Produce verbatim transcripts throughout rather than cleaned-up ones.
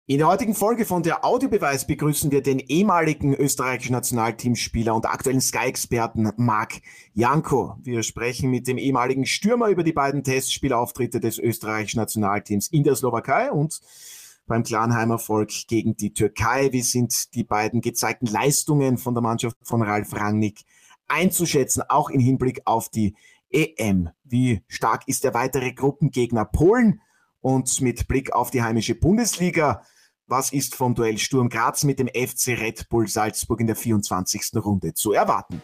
In der heutigen Folge von der Audiobeweis begrüßen wir den ehemaligen österreichischen Nationalteamspieler und aktuellen Sky-Experten Marc Janko. Wir sprechen mit dem ehemaligen Stürmer über die beiden Testspielauftritte des österreichischen Nationalteams in der Slowakei und beim klaren Heimerfolg gegen die Türkei. Wie sind die beiden gezeigten Leistungen von der Mannschaft von Ralf Rangnick einzuschätzen, auch im Hinblick auf die E M? Wie stark ist der weitere Gruppengegner Polen? Und mit Blick auf die heimische Bundesliga, was ist vom Duell Sturm Graz mit dem F C Red Bull Salzburg in der vierundzwanzigsten Runde zu erwarten?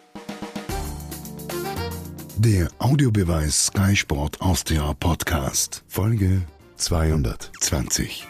Der Audiobeweis Sky Sport Austria Podcast, Folge zweihundertzwanzig.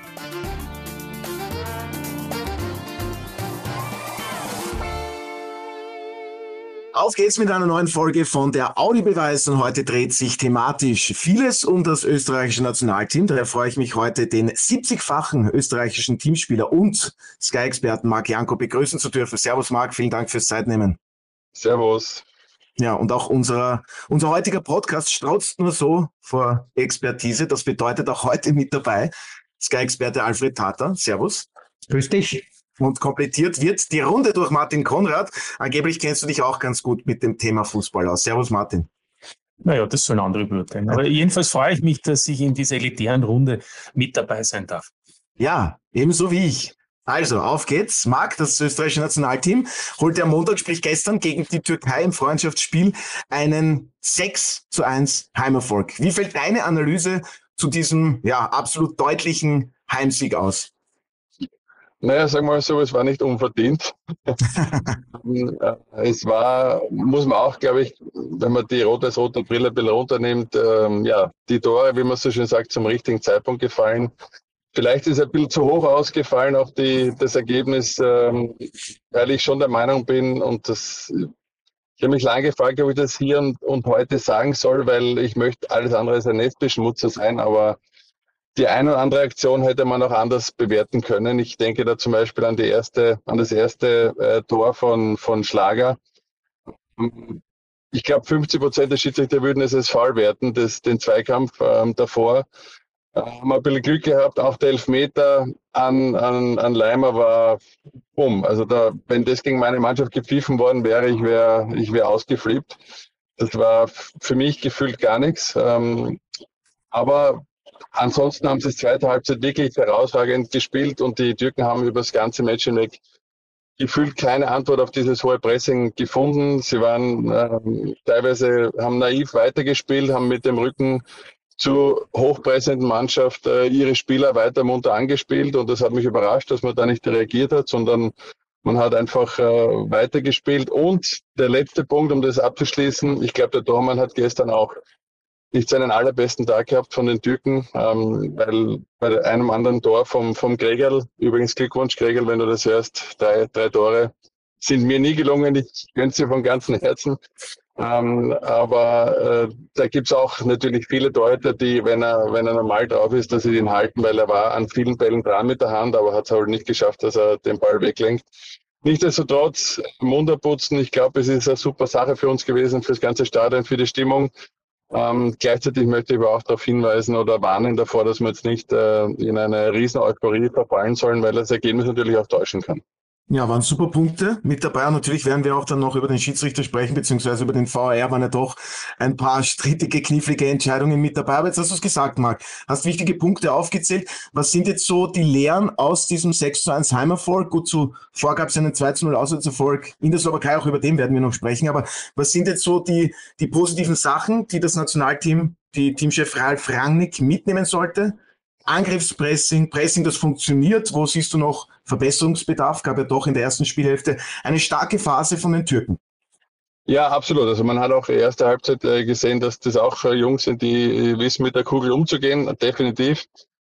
Auf geht's mit einer neuen Folge von der Audiobeweis und heute dreht sich thematisch vieles um das österreichische Nationalteam. Daher freue ich mich heute, den siebzigfachen österreichischen Teamspieler und Sky-Experten Marc Janko begrüßen zu dürfen. Servus Marc, vielen Dank fürs Zeitnehmen. Servus. Ja, und auch unser, unser heutiger Podcast strotzt nur so vor Expertise. Das bedeutet auch heute mit dabei Sky-Experte Alfred Tata. Servus. Grüß dich. Und komplettiert wird die Runde durch Martin Konrad. Angeblich kennst du dich auch ganz gut mit dem Thema Fußball aus. Servus Martin. Naja, das sollen andere beurteilen. Aber jedenfalls freue ich mich, dass ich in dieser elitären Runde mit dabei sein darf. Ja, ebenso wie ich. Also, auf geht's. Marc, das österreichische Nationalteam, holte am Montag, sprich gestern, gegen die Türkei im Freundschaftsspiel einen sechs zu eins Heimerfolg. Wie fällt deine Analyse zu diesem ja absolut deutlichen Heimsieg aus? Naja, sagen wir mal so, es war nicht unverdient. Es war, muss man auch, glaube ich, wenn man die rot-weiß-rote Brille ein bisschen runternimmt, ähm, ja, die Tore, wie man so schön sagt, zum richtigen Zeitpunkt gefallen. Vielleicht ist ein bisschen zu hoch ausgefallen, auch die, das Ergebnis, ähm, weil ich schon der Meinung bin, und das, ich habe mich lange gefragt, ob ich das hier und, und heute sagen soll, weil ich möchte alles andere als ein Netzbeschmutzer sein, aber die eine oder andere Aktion hätte man auch anders bewerten können. Ich denke da zum Beispiel an die erste, an das erste äh, Tor von, von Schlager. Ich glaube, fünfzig Prozent der Schiedsrichter würden es als Foul werten, das, den Zweikampf ähm, davor. Äh, haben wir ein bisschen Glück gehabt, auch der Elfmeter an, an, an Leimer war bumm. Also da, wenn das gegen meine Mannschaft gepfiffen worden wäre, ich wäre ich wäre ausgeflippt. Das war für mich gefühlt gar nichts. Ähm, aber ansonsten haben sie das zweite Halbzeit wirklich herausragend gespielt und die Türken haben über das ganze Match hinweg gefühlt keine Antwort auf dieses hohe Pressing gefunden. Sie waren äh, teilweise, haben naiv weitergespielt, haben mit dem Rücken zur hochpressenden Mannschaft äh, ihre Spieler weiter munter angespielt und das hat mich überrascht, dass man da nicht reagiert hat, sondern man hat einfach äh, weitergespielt. Und der letzte Punkt, um das abzuschließen, ich glaube, der Tormann hat gestern auch nicht seinen allerbesten Tag gehabt von den Türken, ähm, weil bei einem anderen Tor vom, vom Gregerl, übrigens Glückwunsch Gregerl, wenn du das hörst, drei, drei Tore sind mir nie gelungen, ich gönn's dir von ganzem Herzen. Ähm, aber äh, da gibt's auch natürlich viele Torhüter, die, wenn er, wenn er normal drauf ist, dass sie ihn halten, weil er war an vielen Bällen dran mit der Hand, aber hat es halt nicht geschafft, dass er den Ball weglenkt. Nichtsdestotrotz, Mund abputzen, ich glaube, es ist eine super Sache für uns gewesen, fürs ganze Stadion, für die Stimmung. Ähm, gleichzeitig möchte ich aber auch darauf hinweisen oder warnen davor, dass wir jetzt nicht äh, in eine riesen Euphorie verfallen sollen, weil das Ergebnis natürlich auch täuschen kann. Ja, waren super Punkte mit dabei und natürlich werden wir auch dann noch über den Schiedsrichter sprechen, beziehungsweise über den V A R waren ja doch ein paar strittige, knifflige Entscheidungen mit dabei. Aber jetzt hast du es gesagt, Marc, hast wichtige Punkte aufgezählt. Was sind jetzt so die Lehren aus diesem sechs zu eins Heimerfolg? Gut, zuvor gab es einen zwei zu null Auswärtserfolg in der Slowakei, auch über den werden wir noch sprechen. Aber was sind jetzt so die, die positiven Sachen, die das Nationalteam, die Teamchef Ralf Rangnick mitnehmen sollte? Angriffspressing, Pressing, das funktioniert. Wo siehst du noch Verbesserungsbedarf? Gab ja doch in der ersten Spielhälfte eine starke Phase von den Türken. Ja, absolut. Also man hat auch die erste Halbzeit gesehen, dass das auch Jungs sind, die wissen, mit der Kugel umzugehen. Definitiv.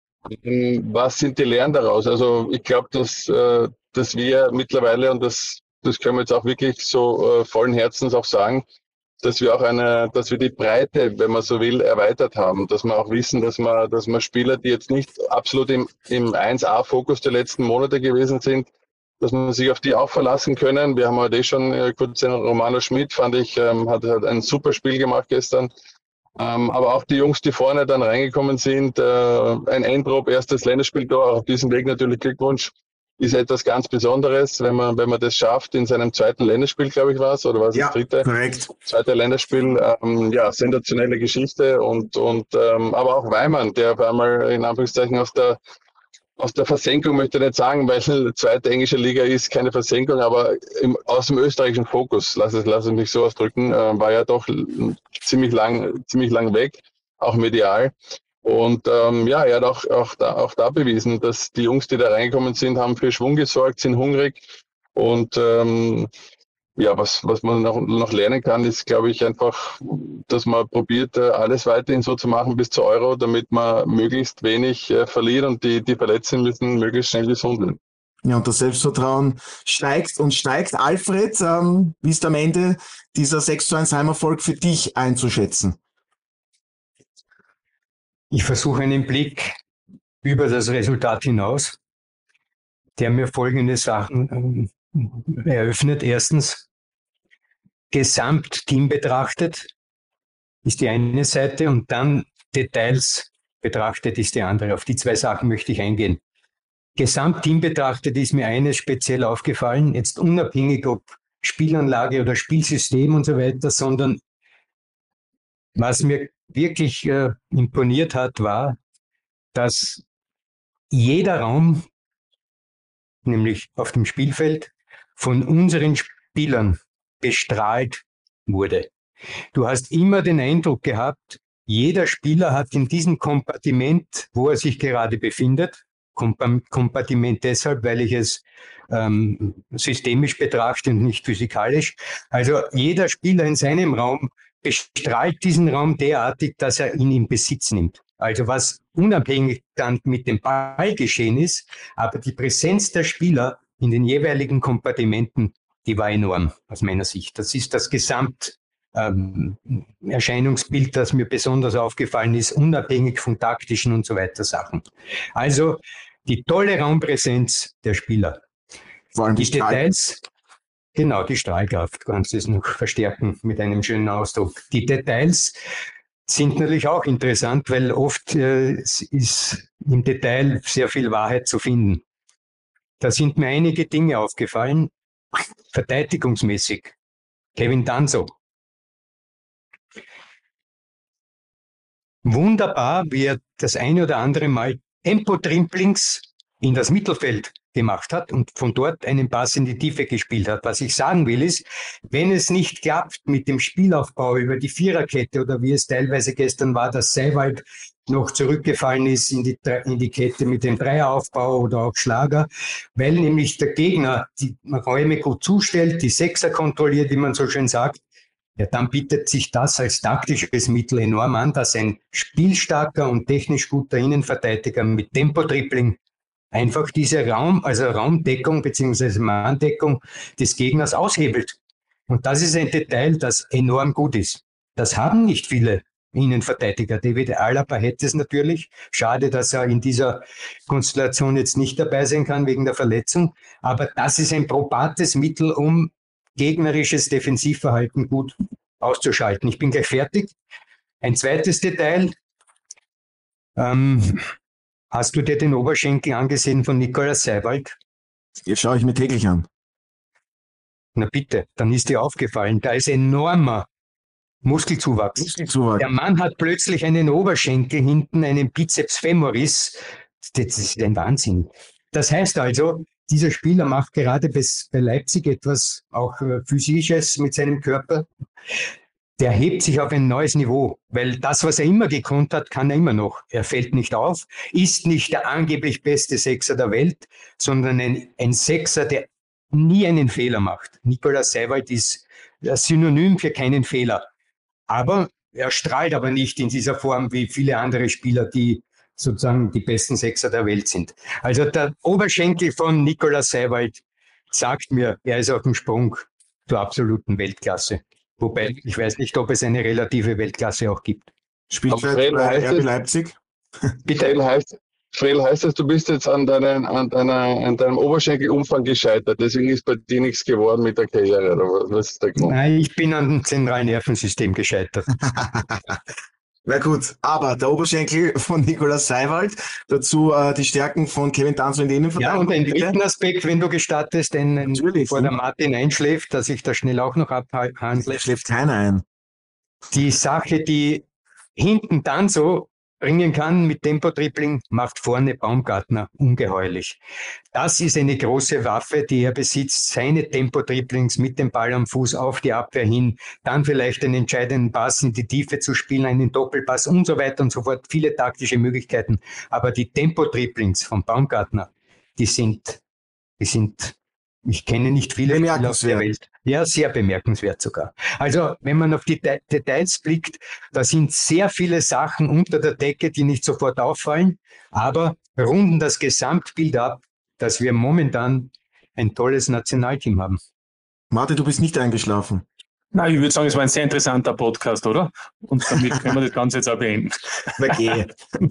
Was sind die Lehren daraus? Also ich glaube, dass, dass wir mittlerweile, und das, das können wir jetzt auch wirklich so vollen Herzens auch sagen, dass wir auch eine, dass wir die Breite, wenn man so will, erweitert haben, dass wir auch wissen, dass wir, dass wir Spieler, die jetzt nicht absolut im, im eins A-Fokus der letzten Monate gewesen sind, dass man sich auf die auch verlassen können. Wir haben heute eh schon äh, kurz den Romano Schmidt, fand ich, ähm, hat, hat ein super Spiel gemacht gestern. Ähm, aber auch die Jungs, die vorne dann reingekommen sind, äh, ein Eindruck, erstes Länderspieltor, auch auf diesem Weg natürlich Glückwunsch, ist etwas ganz Besonderes, wenn man, wenn man das schafft in seinem zweiten Länderspiel, glaube ich, war es, oder war es Ja, das dritte? korrekt. Zweite Länderspiel, ähm, ja, sensationelle Geschichte und, und ähm, aber auch Weimann, der auf einmal in Anführungszeichen aus der aus der Versenkung möchte ich nicht sagen, weil zweite englische Liga ist keine Versenkung, aber im, aus dem österreichischen Fokus, lass es, lass es mich so ausdrücken, äh, war ja doch ziemlich lang, ziemlich lang weg, auch medial. Und ähm, ja, er hat auch, auch, da, auch da bewiesen, dass die Jungs, die da reingekommen sind, haben für Schwung gesorgt, sind hungrig. Und ähm, ja, was, was man noch, noch lernen kann, ist, glaube ich, einfach, dass man probiert, alles weiterhin so zu machen bis zur Euro, damit man möglichst wenig äh, verliert und die, die Verletzten müssen möglichst schnell gesund werden. Ja, und das Selbstvertrauen steigt und steigt. Alfred, ähm, wie ist am Ende dieser sechs zu eins Heimerfolg für dich einzuschätzen? Ich versuche einen Blick über das Resultat hinaus, der mir folgende Sachen ähm, eröffnet. Erstens, Gesamtteam betrachtet ist die eine Seite und dann Details betrachtet ist die andere. Auf die zwei Sachen möchte ich eingehen. Gesamtteam betrachtet ist mir eines speziell aufgefallen, jetzt unabhängig ob Spielanlage oder Spielsystem und so weiter, sondern was mir wirklich äh, imponiert hat, war, dass jeder Raum, nämlich auf dem Spielfeld, von unseren Spielern bestrahlt wurde. Du hast immer den Eindruck gehabt, jeder Spieler hat in diesem Kompartiment, wo er sich gerade befindet, Kompartiment deshalb, weil ich es ähm, systemisch betrachte und nicht physikalisch, also jeder Spieler in seinem Raum bestrahlt diesen Raum derartig, dass er ihn in Besitz nimmt. Also was unabhängig dann mit dem Ball geschehen ist, aber die Präsenz der Spieler in den jeweiligen Kompartimenten, die war enorm aus meiner Sicht. Das ist das Gesamt ähm, Erscheinungsbild, das mir besonders aufgefallen ist, unabhängig von taktischen und so weiter Sachen. Also die tolle Raumpräsenz der Spieler. Vor allem die, die Details, genau, die Strahlkraft, du kannst es noch verstärken mit einem schönen Ausdruck. Die Details sind natürlich auch interessant, weil oft äh, ist im Detail sehr viel Wahrheit zu finden. Da sind mir einige Dinge aufgefallen, verteidigungsmäßig. Kevin Danso. Wunderbar, wie er das eine oder andere Mal Tempo-Trimplings in das Mittelfeld gemacht hat und von dort einen Pass in die Tiefe gespielt hat. Was ich sagen will ist, wenn es nicht klappt mit dem Spielaufbau über die Viererkette oder wie es teilweise gestern war, dass Seiwald noch zurückgefallen ist in die, in die Kette mit dem Dreieraufbau oder auch Schlager, weil nämlich der Gegner die Räume gut zustellt, die Sechser kontrolliert, wie man so schön sagt, ja, dann bietet sich das als taktisches Mittel enorm an, dass ein spielstarker und technisch guter Innenverteidiger mit Tempo-Dribbling einfach diese Raum, also Raumdeckung bzw. Manndeckung des Gegners aushebelt. Und das ist ein Detail, das enorm gut ist. Das haben nicht viele Innenverteidiger. David Alaba hätte es natürlich. Schade, dass er in dieser Konstellation jetzt nicht dabei sein kann wegen der Verletzung. Aber das ist ein probates Mittel, um gegnerisches Defensivverhalten gut auszuschalten. Ich bin gleich fertig. Ein zweites Detail. Ähm, hast du dir den Oberschenkel angesehen von Nikolaus Seiwald? Jetzt schaue ich mir täglich an. Na bitte, dann ist dir aufgefallen, da ist enormer Muskelzuwachs. Muskelzuwachs. Der Mann hat plötzlich einen Oberschenkel hinten, einen Bizeps femoris. Das ist ein Wahnsinn. Das heißt also, dieser Spieler macht gerade bei Leipzig etwas auch Physisches mit seinem Körper. Der hebt sich auf ein neues Niveau, weil das, was er immer gekonnt hat, kann er immer noch. Er fällt nicht auf, ist nicht der angeblich beste Sechser der Welt, sondern ein, ein Sechser, der nie einen Fehler macht. Nikolaus Seiwald ist das Synonym für keinen Fehler. Aber er strahlt aber nicht in dieser Form wie viele andere Spieler, die sozusagen die besten Sechser der Welt sind. Also der Oberschenkel von Nikolaus Seiwald sagt mir, er ist auf dem Sprung zur absoluten Weltklasse. Wobei, ich weiß nicht, ob es eine relative Weltklasse auch gibt. Spielt bei R B Leipzig? Bitte. Frel heißt, Frel heißt es, du bist jetzt an, deinen, an, deiner, an deinem Oberschenkelumfang gescheitert. Deswegen ist bei dir nichts geworden mit der Karriere. Oder was ist der Grund? Nein, ich bin an dem zentralen Nervensystem gescheitert. Na gut, aber der Oberschenkel von Nikolaus Seiwald, dazu äh, die Stärken von Kevin Danso in der Ja, und Innenverteidigung. einen bitte. dritten Aspekt, wenn du gestattest, den, Natürlich. bevor der Martin einschläft, dass ich da schnell auch noch abhandle. Schläft keiner ein. Die Sache, die hinten dann so bringen kann mit Tempo-Dribbling, macht vorne Baumgartner ungeheuerlich. Das ist eine große Waffe, die er besitzt. Seine Tempo-Dribblings mit dem Ball am Fuß auf die Abwehr hin, dann vielleicht einen entscheidenden Pass in die Tiefe zu spielen, einen Doppelpass und so weiter und so fort. Viele taktische Möglichkeiten. Aber die Tempo-Dribblings von Baumgartner, die sind, die sind, ich kenne nicht viele Spieler auf der Welt. Ja, sehr bemerkenswert sogar. Also, wenn man auf die De- Details blickt, da sind sehr viele Sachen unter der Decke, die nicht sofort auffallen, aber runden das Gesamtbild ab, dass wir momentan ein tolles Nationalteam haben. Martin, du bist nicht eingeschlafen. Na, ich würde sagen, es war ein sehr interessanter Podcast, oder? Und damit können wir das Ganze jetzt auch beenden. Okay.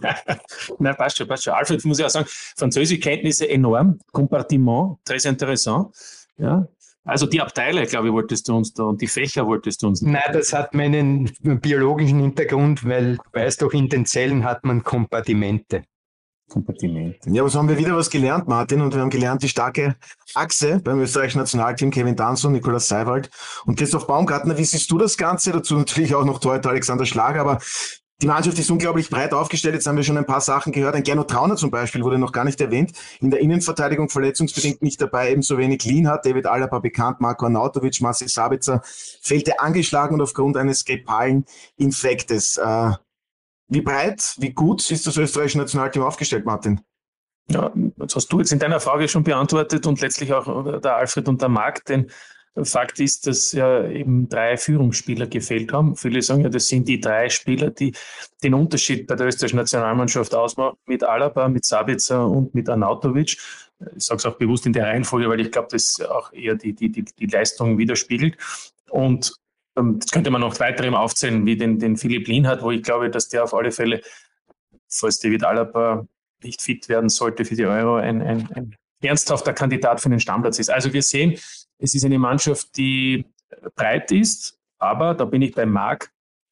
Nein, passt schon, passt schon. Alfred, muss ich auch sagen, Französischkenntnisse enorm, Compartiment, très intéressant. Ja. Also die Abteile, glaube ich, wolltest du uns da und die Fächer wolltest du uns. Nein, das hat meinen biologischen Hintergrund, weil, weißt du, in den Zellen hat man Kompartimente. Kompartimente. Ja, aber so haben wir wieder was gelernt, Martin, und wir haben gelernt, die starke Achse beim österreichischen Nationalteam, Kevin Danso, Nikolaus Seiwald und Christoph Baumgartner. Wie siehst du das Ganze? Dazu natürlich auch noch Torhüter Alexander Schlager, aber die Mannschaft ist unglaublich breit aufgestellt. Jetzt haben wir schon ein paar Sachen gehört. Ein Gernot Trauner zum Beispiel wurde noch gar nicht erwähnt. In der Innenverteidigung verletzungsbedingt nicht dabei. Ebenso wenig Lienhardt, David Alaba bekannt, Marko Arnautovic, Marcel Sabitzer fehlte angeschlagen und aufgrund eines grippalen Infektes. Äh, wie breit, wie gut ist das österreichische Nationalteam aufgestellt, Martin? Ja, das hast du jetzt in deiner Frage schon beantwortet und letztlich auch der Alfred und der Marc, denn Fakt ist, dass ja eben drei Führungsspieler gefehlt haben. Viele sagen ja, das sind die drei Spieler, die den Unterschied bei der österreichischen Nationalmannschaft ausmachen, mit Alaba, mit Sabitzer und mit Arnautovic. Ich sage es auch bewusst in der Reihenfolge, weil ich glaube, das auch eher die, die, die, die Leistung widerspiegelt. Und ähm, das könnte man noch weitere aufzählen, wie den, den Philipp Lienhardt, wo ich glaube, dass der auf alle Fälle, falls David Alaba nicht fit werden sollte für die Euro, ein, ein, ein ernsthafter Kandidat für den Stammplatz ist. Also wir sehen, es ist eine Mannschaft, die breit ist, aber da bin ich bei Marc.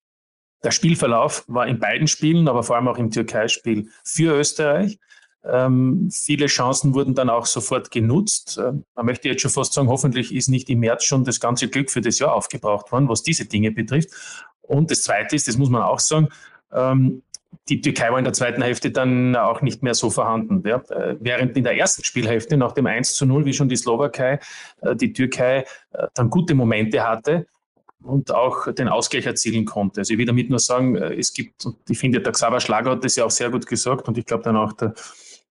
Der Spielverlauf war in beiden Spielen, aber vor allem auch im Türkei-Spiel für Österreich. Ähm, viele Chancen wurden dann auch sofort genutzt. Ähm, man möchte jetzt schon fast sagen, hoffentlich ist nicht im März schon das ganze Glück für das Jahr aufgebraucht worden, was diese Dinge betrifft. Und das Zweite ist, das muss man auch sagen, ähm, die Türkei war in der zweiten Hälfte dann auch nicht mehr so vorhanden. Ja. Während in der ersten Spielhälfte nach dem eins zu null, wie schon die Slowakei, die Türkei dann gute Momente hatte und auch den Ausgleich erzielen konnte. Also ich will damit nur sagen, es gibt, und ich finde, der Xaver Schlager hat das ja auch sehr gut gesagt und ich glaube dann auch der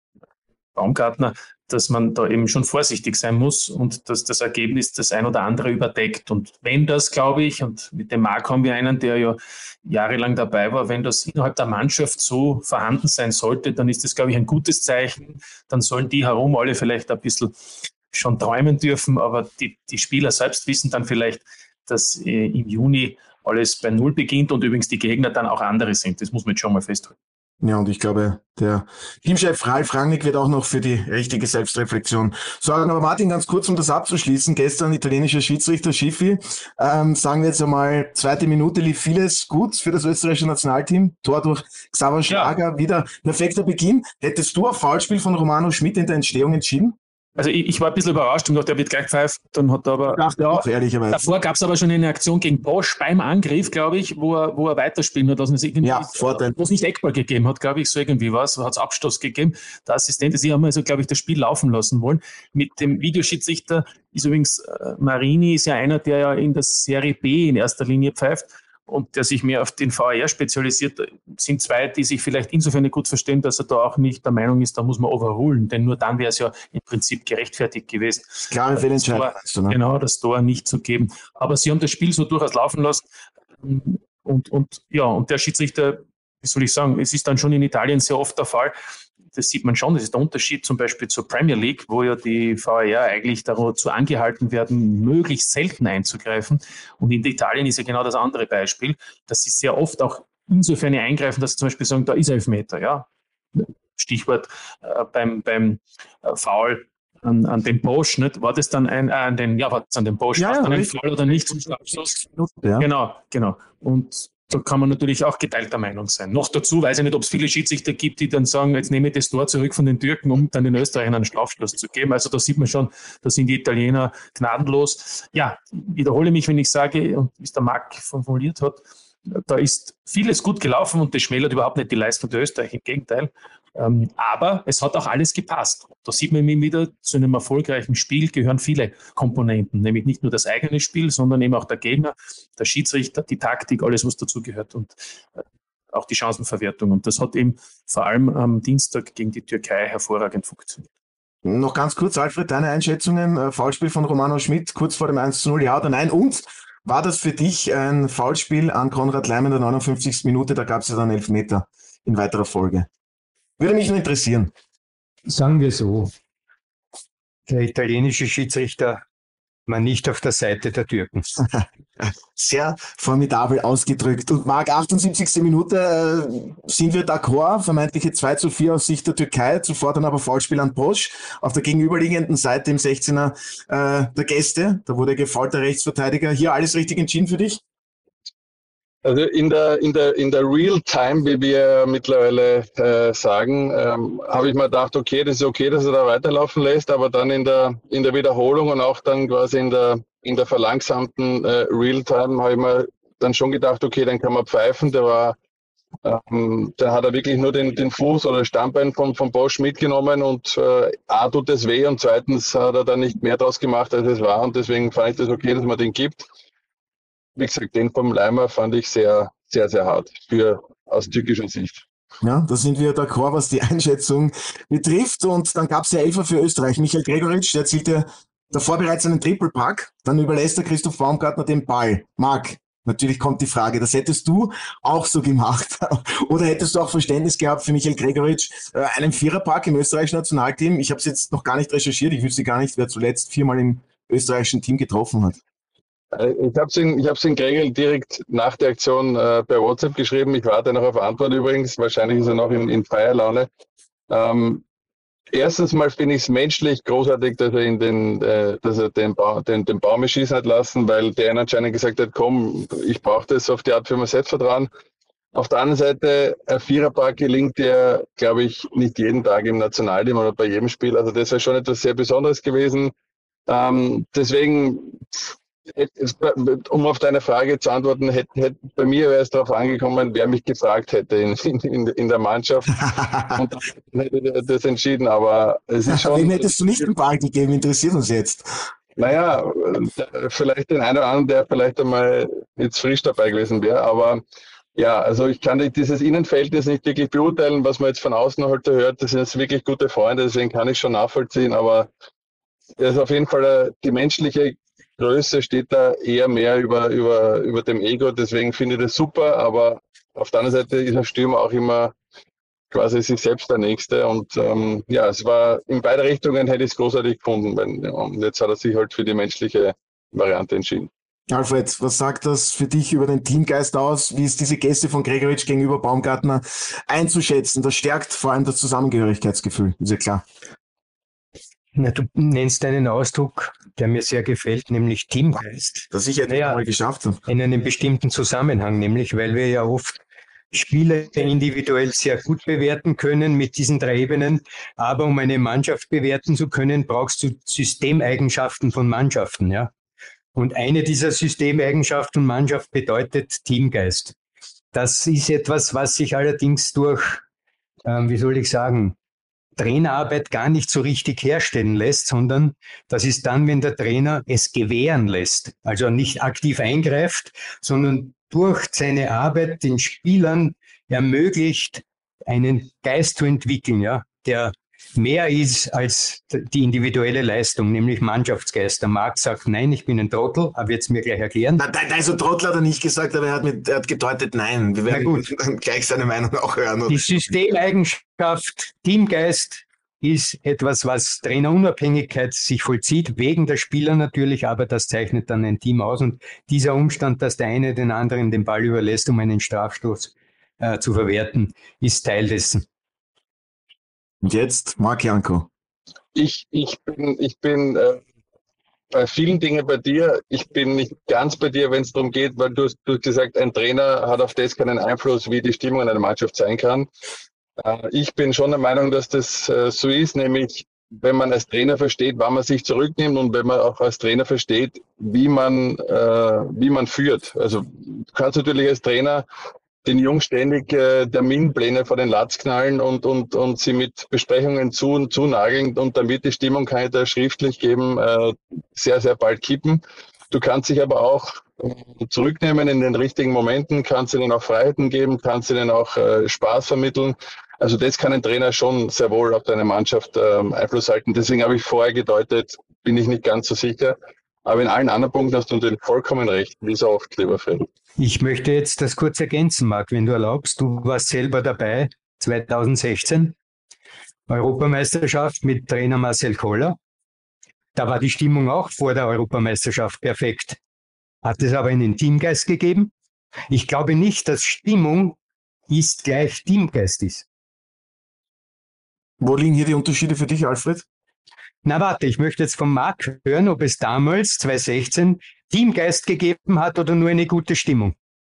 Baumgartner, dass man da eben schon vorsichtig sein muss und dass das Ergebnis das ein oder andere überdeckt. Und wenn das, glaube ich, und mit dem Marc haben wir einen, der ja jahrelang dabei war, wenn das innerhalb der Mannschaft so vorhanden sein sollte, dann ist das, glaube ich, ein gutes Zeichen. Dann sollen die herum alle vielleicht ein bisschen schon träumen dürfen, aber die, die Spieler selbst wissen dann vielleicht, dass äh, im Juni alles bei Null beginnt und übrigens die Gegner dann auch andere sind. Das muss man jetzt schon mal festhalten. Ja, und ich glaube, der Teamchef Ralf Rangnick wird auch noch für die richtige Selbstreflexion sorgen. Aber Martin, ganz kurz, um das abzuschließen, gestern italienischer Schiedsrichter Schiffi, ähm, sagen wir jetzt einmal, zweite Minute lief vieles gut für das österreichische Nationalteam. Tor durch Xaver Schlager, ja. Wieder perfekter Beginn. Hättest du ein Foulspiel von Romano Schmidt in der Entstehung entschieden? Also ich, ich war ein bisschen überrascht und dachte, der wird gleich pfeift. Dann hat er aber, ich dachte auch, ehrlicherweise. Davor gab es aber schon eine Aktion gegen Bosch beim Angriff, glaube ich, wo er, wo er weiterspielen hat lassen. Es irgendwie, ja, Vorteil. Wo es nicht Eckball gegeben hat, glaube ich, so irgendwie was. Hat es Abstoß gegeben. Der Assistent, sie haben also, glaube ich, das Spiel laufen lassen wollen. Mit dem Videoschiedsrichter ist übrigens äh, Marini, ist ja einer, der ja in der Serie B in erster Linie pfeift und der sich mehr auf den V A R spezialisiert, sind zwei, die sich vielleicht insofern gut verstehen, dass er da auch nicht der Meinung ist, da muss man overrulen, denn nur dann wäre es ja im Prinzip gerechtfertigt gewesen. Klare Fehlentscheidung. Ne? Genau, das Tor nicht zu geben. Aber sie haben das Spiel so durchaus laufen lassen und, und ja, und der Schiedsrichter, wie soll ich sagen, es ist dann schon in Italien sehr oft der Fall, das sieht man schon, das ist der Unterschied zum Beispiel zur Premier League, wo ja die V A R eigentlich dazu angehalten werden, möglichst selten einzugreifen. Und in Italien ist ja genau das andere Beispiel, dass sie sehr oft auch insofern eingreifen, dass sie zum Beispiel sagen, da ist Elfmeter. Ja? Stichwort äh, beim, beim äh, Foul an, an den Bosch, nicht? War das dann ein, äh, an den, ja, war das an den Bosch, ja, war das ja, dann ein Foul oder nicht zum Abschluss? Ja. Genau, genau. Und da kann man natürlich auch geteilter Meinung sein. Noch dazu weiß ich nicht, ob es viele Schiedsrichter gibt, die dann sagen, jetzt nehme ich das Tor zurück von den Türken, um dann den Österreichern einen Strafstoß zu geben. Also da sieht man schon, da sind die Italiener gnadenlos. Ja, ich wiederhole mich, wenn ich sage, und wie es der Marc formuliert hat, da ist vieles gut gelaufen und das schmälert überhaupt nicht die Leistung der Österreicher, im Gegenteil. Ähm, aber es hat auch alles gepasst. Da sieht man wieder, zu einem erfolgreichen Spiel gehören viele Komponenten, nämlich nicht nur das eigene Spiel, sondern eben auch der Gegner, der Schiedsrichter, die Taktik, alles, was dazugehört und äh, auch die Chancenverwertung. Und das hat eben vor allem am Dienstag gegen die Türkei hervorragend funktioniert. Noch ganz kurz, Alfred, deine Einschätzungen, äh, Foulspiel von Romano Schmidt, kurz vor dem eins zu null, ja oder nein? Und war das für dich ein Foulspiel an Konrad Leim in der neunundfünfzigsten Minute? Da gab es ja dann Elfmeter in weiterer Folge. Würde mich nur interessieren. Sagen wir so, der italienische Schiedsrichter war nicht auf der Seite der Türken. Sehr formidabel ausgedrückt. Und Marc, achtundsiebzigste Minute äh, sind wir d'accord, vermeintliche zwei zu vier aus Sicht der Türkei, zuvor dann aber Foulspiel an Bosch auf der gegenüberliegenden Seite im sechzehner äh, der Gäste. Da wurde gefoult der Rechtsverteidiger. Hier alles richtig entschieden für dich? Also in der, in der, in der Real-Time, wie wir mittlerweile äh, sagen, ähm, habe ich mir gedacht, okay, das ist okay, dass er da weiterlaufen lässt, aber dann in der, in der Wiederholung und auch dann quasi in der, in der verlangsamten äh, Real-Time habe ich mir dann schon gedacht, okay, dann kann man pfeifen, der war, ähm, da hat er wirklich nur den, den Fuß oder das Stammbein von, von Bosch mitgenommen und äh, A, tut es weh und zweitens hat er dann nicht mehr draus gemacht, als es war und deswegen fand ich das okay, dass man den gibt. Wie gesagt, den vom Leimer fand ich sehr, sehr, sehr hart für aus türkischer Sicht. Ja, da sind wir d'accord, was die Einschätzung betrifft. Und dann gab es ja Elfer für Österreich. Michael Gregoritsch, der erzielte davor bereits einen Triple-Pack. Dann überlässt der Christoph Baumgartner den Ball. Marc, natürlich kommt die Frage, das hättest du auch so gemacht. Oder hättest du auch Verständnis gehabt für Michael Gregoritsch, äh, einen Viererpack im österreichischen Nationalteam? Ich habe es jetzt noch gar nicht recherchiert. Ich wüsste gar nicht, wer zuletzt viermal im österreichischen Team getroffen hat. Ich habe es in, ich hab's in Gregel direkt nach der Aktion äh, bei WhatsApp geschrieben. Ich warte noch auf Antwort übrigens. Wahrscheinlich ist er noch in, in Feierlaune. Ähm, erstens mal finde ich es menschlich großartig, dass er, in den, äh, dass er den, ba den, den Baum schießen hat lassen, weil der anscheinend gesagt hat, komm, ich brauche das auf die Art für mein Selbstvertrauen. Auf der anderen Seite, ein Viererpack gelingt ja, glaube ich, nicht jeden Tag im Nationalteam oder bei jedem Spiel. Also das wäre schon etwas sehr Besonderes gewesen. Ähm, deswegen... Um auf deine Frage zu antworten, hätte, hätte, bei mir wäre es darauf angekommen, wer mich gefragt hätte in, in, in der Mannschaft und dann hätte er das entschieden, aber es ist schon... Wem hättest du nicht den Ball gegeben, interessiert uns jetzt. Naja, vielleicht den einen oder anderen, der vielleicht einmal jetzt frisch dabei gewesen wäre, aber ja, also ich kann dieses Innenverhältnis nicht wirklich beurteilen, was man jetzt von außen halt hört, das sind jetzt wirklich gute Freunde, deswegen kann ich schon nachvollziehen, aber es ist auf jeden Fall die menschliche Größe steht da eher mehr über, über, über dem Ego, deswegen finde ich das super, aber auf der anderen Seite ist ein Stürmer auch immer quasi sich selbst der Nächste und ähm, ja, es war in beide Richtungen hätte ich es großartig gefunden, wenn, und jetzt hat er sich halt für die menschliche Variante entschieden. Alfred, was sagt das für dich über den Teamgeist aus? Wie ist diese Geste von Gregoritsch gegenüber Baumgartner einzuschätzen? Das stärkt vor allem das Zusammengehörigkeitsgefühl, ist ja klar. Na, du nennst einen Ausdruck, der mir sehr gefällt, nämlich Teamgeist. Das ich jetzt naja, mal geschafft habe. In einem bestimmten Zusammenhang, nämlich weil wir ja oft Spiele individuell sehr gut bewerten können mit diesen drei Ebenen, aber um eine Mannschaft bewerten zu können, brauchst du Systemeigenschaften von Mannschaften, ja. Und eine dieser Systemeigenschaften von Mannschaft bedeutet Teamgeist. Das ist etwas, was sich allerdings durch, ähm, wie soll ich sagen, Trainerarbeit gar nicht so richtig herstellen lässt, sondern das ist dann, wenn der Trainer es gewähren lässt. Also nicht aktiv eingreift, sondern durch seine Arbeit den Spielern ermöglicht, einen Geist zu entwickeln, ja, der mehr ist als die individuelle Leistung, nämlich Mannschaftsgeist. Der Marc sagt, nein, ich bin ein Trottel, aber jetzt mir gleich erklären. Na, also Trottel hat er nicht gesagt, aber er hat, mit, er hat gedeutet, nein. Wir werden gleich seine Meinung auch hören. Die Systemeigenschaft, Teamgeist ist etwas, was Trainerunabhängigkeit sich vollzieht, wegen der Spieler natürlich, aber das zeichnet dann ein Team aus. Und dieser Umstand, dass der eine den anderen den Ball überlässt, um einen Strafstoß äh, zu verwerten, ist Teil dessen. Und jetzt Marc Janko. Ich, ich bin, ich bin äh, bei vielen Dingen bei dir. Ich bin nicht ganz bei dir, wenn es darum geht, weil du, du hast gesagt, ein Trainer hat auf das keinen Einfluss, wie die Stimmung in einer Mannschaft sein kann. Äh, ich bin schon der Meinung, dass das äh, so ist, nämlich wenn man als Trainer versteht, wann man sich zurücknimmt und wenn man auch als Trainer versteht, wie man, äh, wie man führt. Also du kannst natürlich als Trainer den Jungs ständig äh, Terminpläne vor den Latz knallen und, und, und sie mit Besprechungen zu, zunageln und damit die Stimmung kann ich da schriftlich geben, äh, sehr, sehr bald kippen. Du kannst dich aber auch äh, zurücknehmen in den richtigen Momenten, kannst ihnen auch Freiheiten geben, kannst ihnen auch äh, Spaß vermitteln. Also das kann ein Trainer schon sehr wohl auf deine Mannschaft äh, Einfluss halten. Deswegen habe ich vorher gedeutet, bin ich nicht ganz so sicher. Aber in allen anderen Punkten hast du natürlich vollkommen recht, wie so oft, lieber Fred. Ich möchte jetzt das kurz ergänzen, Marc, wenn du erlaubst. Du warst selber dabei, zweitausendsechzehn, Europameisterschaft mit Trainer Marcel Koller. Da war die Stimmung auch vor der Europameisterschaft perfekt. Hat es aber einen Teamgeist gegeben? Ich glaube nicht, dass Stimmung ist gleich Teamgeist ist. Wo liegen hier die Unterschiede für dich, Alfred? Na warte, ich möchte jetzt von Marc hören, ob es damals, zweitausendsechzehn, Teamgeist gegeben hat oder nur eine gute Stimmung.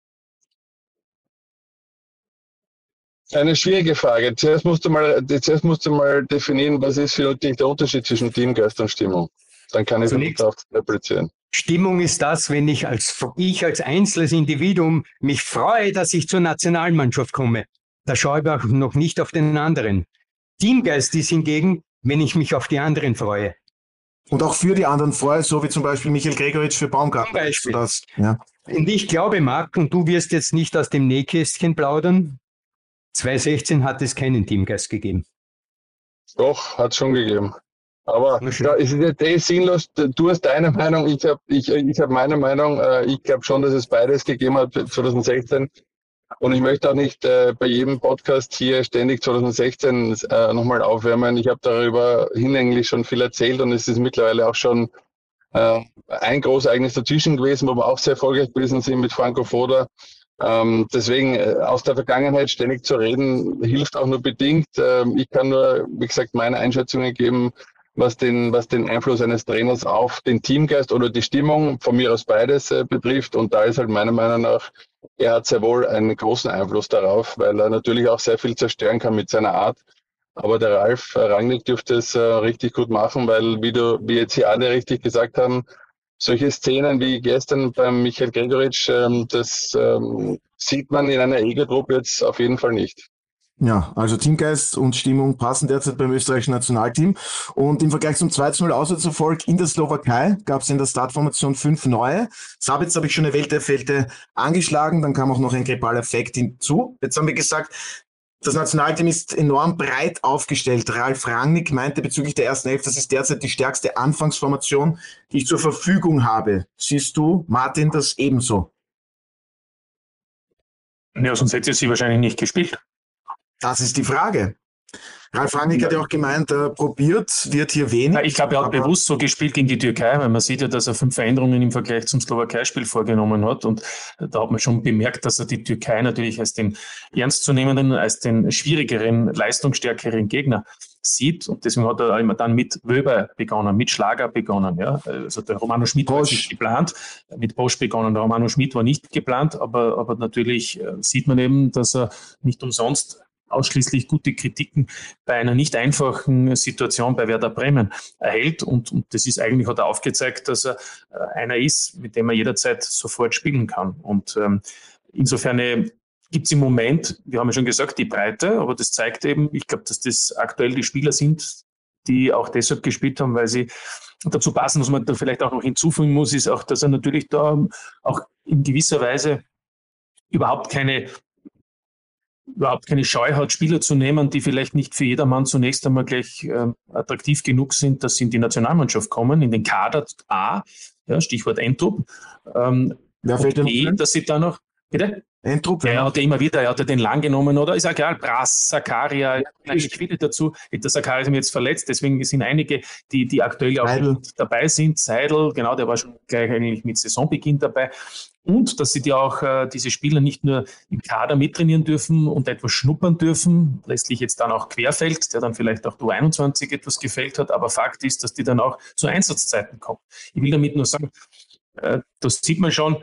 Eine schwierige Frage. Zuerst musst du mal, zuerst musst du mal definieren, was ist für dich der Unterschied zwischen Teamgeist und Stimmung. Dann kann ich Zunächst, das auch replizieren. Stimmung ist das, wenn ich als, ich als einzelnes Individuum mich freue, dass ich zur Nationalmannschaft komme. Da schaue ich auch noch nicht auf den anderen. Teamgeist ist hingegen, wenn ich mich auf die anderen freue. Und auch für die anderen freue, so wie zum Beispiel Michael Gregoritsch für Baumgarten. Zum Beispiel. Das, ja. Und ich glaube, Marc, und du wirst jetzt nicht aus dem Nähkästchen plaudern, zweitausendsechzehn hat es keinen Teamgeist gegeben. Doch, hat es schon gegeben. Aber ja, es ist jetzt eh sinnlos. Du hast deine Meinung, ich habe ich, ich hab meine Meinung. Ich glaube schon, dass es beides gegeben hat zweitausendsechzehn. Und ich möchte auch nicht äh, bei jedem Podcast hier ständig zweitausendsechzehn äh, nochmal aufwärmen. Ich habe darüber hinlänglich schon viel erzählt und es ist mittlerweile auch schon äh, ein Großereignis dazwischen gewesen, wo wir auch sehr erfolgreich gewesen sind mit Franco Foda. Ähm, deswegen äh, aus der Vergangenheit ständig zu reden, hilft auch nur bedingt. Ähm, ich kann nur, wie gesagt, meine Einschätzungen geben, was den, was den Einfluss eines Trainers auf den Teamgeist oder die Stimmung, von mir aus beides, äh, betrifft. Und da ist halt meiner Meinung nach, er hat sehr wohl einen großen Einfluss darauf, weil er natürlich auch sehr viel zerstören kann mit seiner Art. Aber der Ralf Rangnick dürfte es äh, richtig gut machen, weil, wie du, wie jetzt hier alle richtig gesagt haben, solche Szenen wie gestern beim Michael Gregoritsch, ähm, das ähm, sieht man in einer Ego-Truppe jetzt auf jeden Fall nicht. Ja, also Teamgeist und Stimmung passen derzeit beim österreichischen Nationalteam. Und im Vergleich zum zwei zu null Auswärtserfolg in der Slowakei gab es in der Startformation fünf neue. Sabitz habe ich schon erwähnt, der fehlte angeschlagen, dann kam auch noch ein grippaler Effekt hinzu. Jetzt haben wir gesagt, das Nationalteam ist enorm breit aufgestellt. Ralf Rangnick meinte bezüglich der ersten Elf, das ist derzeit die stärkste Anfangsformation, die ich zur Verfügung habe. Siehst du, Martin, das ebenso? Ja, sonst hätte sie wahrscheinlich nicht gespielt. Das ist die Frage. Ralf Rangnick ja. hat ja auch gemeint, er probiert, wird hier wenig. Ja, ich glaube, er hat bewusst so gespielt gegen die Türkei, weil man sieht ja, dass er fünf Veränderungen im Vergleich zum Slowakei-Spiel vorgenommen hat. Und da hat man schon bemerkt, dass er die Türkei natürlich als den ernstzunehmenden, als den schwierigeren, leistungsstärkeren Gegner sieht. Und deswegen hat er immer dann mit Wöber begonnen, mit Schlager begonnen. Ja. Also der Romano Schmid war nicht geplant, mit Bosch begonnen. Der Romano Schmid war nicht geplant, aber, aber natürlich sieht man eben, dass er nicht umsonst ausschließlich gute Kritiken bei einer nicht einfachen Situation bei Werder Bremen erhält. Und, und das ist eigentlich, hat er aufgezeigt, dass er äh, einer ist, mit dem er jederzeit sofort spielen kann. Und ähm, insofern äh, gibt es im Moment, wir haben ja schon gesagt, die Breite, aber das zeigt eben, ich glaube, dass das aktuell die Spieler sind, die auch deshalb gespielt haben, weil sie dazu passen, was man da vielleicht auch noch hinzufügen muss, ist auch, dass er natürlich da auch in gewisser Weise überhaupt keine überhaupt keine Scheu hat, Spieler zu nehmen, die vielleicht nicht für jedermann zunächst einmal gleich äh, attraktiv genug sind, dass sie in die Nationalmannschaft kommen, in den Kader A, ja, Stichwort Entrup. Ähm, Wer fällt denn B, dass sie da noch, bitte? Entrup, ja, er hat ja immer wieder, er hat ja den lang genommen, oder? Ist ja egal, Brass, Zakaria, ja, eigentlich viele dazu. Der Zakaria ist ihm jetzt verletzt, deswegen sind einige, die, die aktuell auch nicht dabei sind. Seidel, genau, der war schon gleich eigentlich mit Saisonbeginn dabei. Und dass sie die auch äh, diese Spieler nicht nur im Kader mittrainieren dürfen und etwas schnuppern dürfen, letztlich jetzt dann auch Querfeld, der dann vielleicht auch der U einundzwanzig etwas gefällt hat, aber Fakt ist, dass die dann auch zu Einsatzzeiten kommen. Ich will damit nur sagen, äh, das sieht man schon,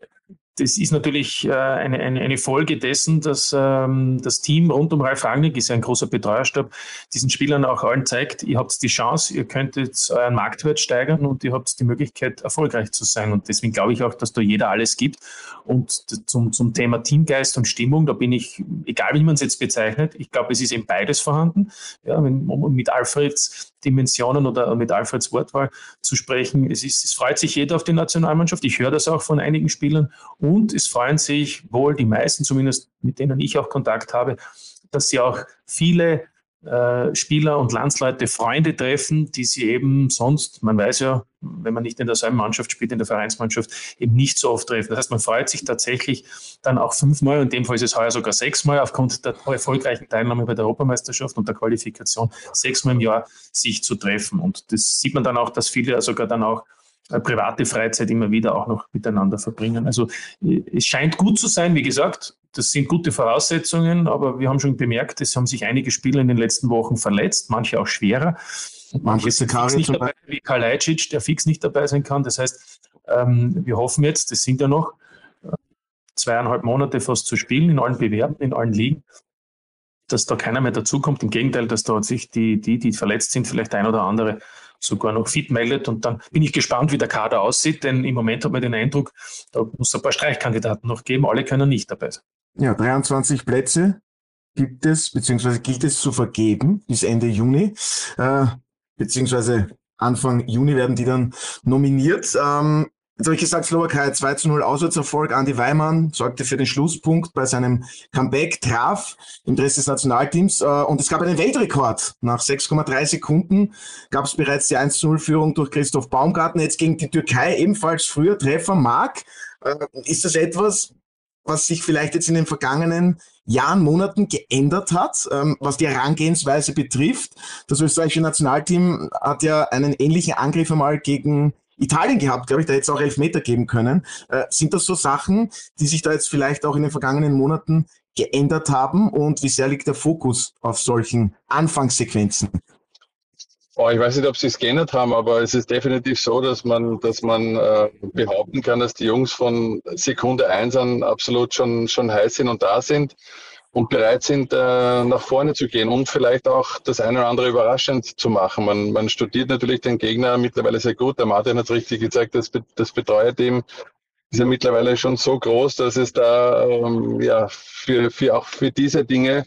das ist natürlich äh, eine, eine, eine Folge dessen, dass ähm, das Team rund um Ralf Rangnick, ist ja ein großer Betreuerstab, diesen Spielern auch allen zeigt, ihr habt die Chance, ihr könnt jetzt euren Marktwert steigern und ihr habt die Möglichkeit, erfolgreich zu sein. Und deswegen glaube ich auch, dass da jeder alles gibt. Und zum, zum Thema Teamgeist und Stimmung, da bin ich, egal wie man es jetzt bezeichnet, ich glaube, es ist eben beides vorhanden. Ja, wenn, um mit Alfreds Dimensionen oder mit Alfreds Wortwahl zu sprechen, es, ist, es freut sich jeder auf die Nationalmannschaft. Ich höre das auch von einigen Spielern. Und es freuen sich wohl die meisten, zumindest mit denen ich auch Kontakt habe, dass sie auch viele äh, Spieler und Landsleute, Freunde treffen, die sie eben sonst, man weiß ja, wenn man nicht in derselben Mannschaft spielt, in der Vereinsmannschaft, eben nicht so oft treffen. Das heißt, man freut sich tatsächlich dann auch fünfmal, in dem Fall ist es heuer sogar sechsmal, aufgrund der erfolgreichen Teilnahme bei der Europameisterschaft und der Qualifikation, sechsmal im Jahr sich zu treffen. Und das sieht man dann auch, dass viele sogar dann auch private Freizeit immer wieder auch noch miteinander verbringen. Also es scheint gut zu sein, wie gesagt, das sind gute Voraussetzungen, aber wir haben schon bemerkt, es haben sich einige Spieler in den letzten Wochen verletzt, manche auch schwerer. Und manche sind fix nicht dabei, wie Kalajdzic, der fix nicht dabei sein kann. Das heißt, ähm, wir hoffen jetzt, das sind ja noch zweieinhalb Monate fast zu spielen, in allen Bewerben, in allen Ligen, dass da keiner mehr dazukommt. Im Gegenteil, dass da sich die, die, die verletzt sind, vielleicht ein oder andere sogar noch fit meldet. Und dann bin ich gespannt, wie der Kader aussieht, denn im Moment hat man den Eindruck, da muss es ein paar Streichkandidaten noch geben. Alle können nicht dabei sein. Ja, dreiundzwanzig Plätze gibt es, beziehungsweise gilt es zu vergeben bis Ende Juni, äh, beziehungsweise Anfang Juni werden die dann nominiert. Ähm, Jetzt habe ich gesagt, Slowakei zwei zu null Auswärtserfolg. Andi Weimann sorgte für den Schlusspunkt bei seinem Comeback, traf im Dress des Nationalteams. Und es gab einen Weltrekord. Nach sechs Komma drei Sekunden gab es bereits die eins zu null Führung durch Christoph Baumgartner. Jetzt gegen die Türkei ebenfalls früher Treffer. Marc, ist das etwas, was sich vielleicht jetzt in den vergangenen Jahren, Monaten geändert hat, was die Herangehensweise betrifft? Das österreichische Nationalteam hat ja einen ähnlichen Angriff einmal gegen Italien gehabt, glaube ich, da hätte es auch Elfmeter geben können. Äh, sind das so Sachen, die sich da jetzt vielleicht auch in den vergangenen Monaten geändert haben? Und wie sehr liegt der Fokus auf solchen Anfangssequenzen? Oh, ich weiß nicht, ob sie es geändert haben, aber es ist definitiv so, dass man, dass man äh, behaupten kann, dass die Jungs von Sekunde eins an absolut schon, schon heiß sind und da sind und bereit sind, äh, nach vorne zu gehen und vielleicht auch das eine oder andere überraschend zu machen. Man, man studiert natürlich den Gegner mittlerweile sehr gut. Der Martin hat es richtig gezeigt, das, das Betreuerteam ist ja mittlerweile schon so groß, dass es da ähm, ja für, für auch für diese Dinge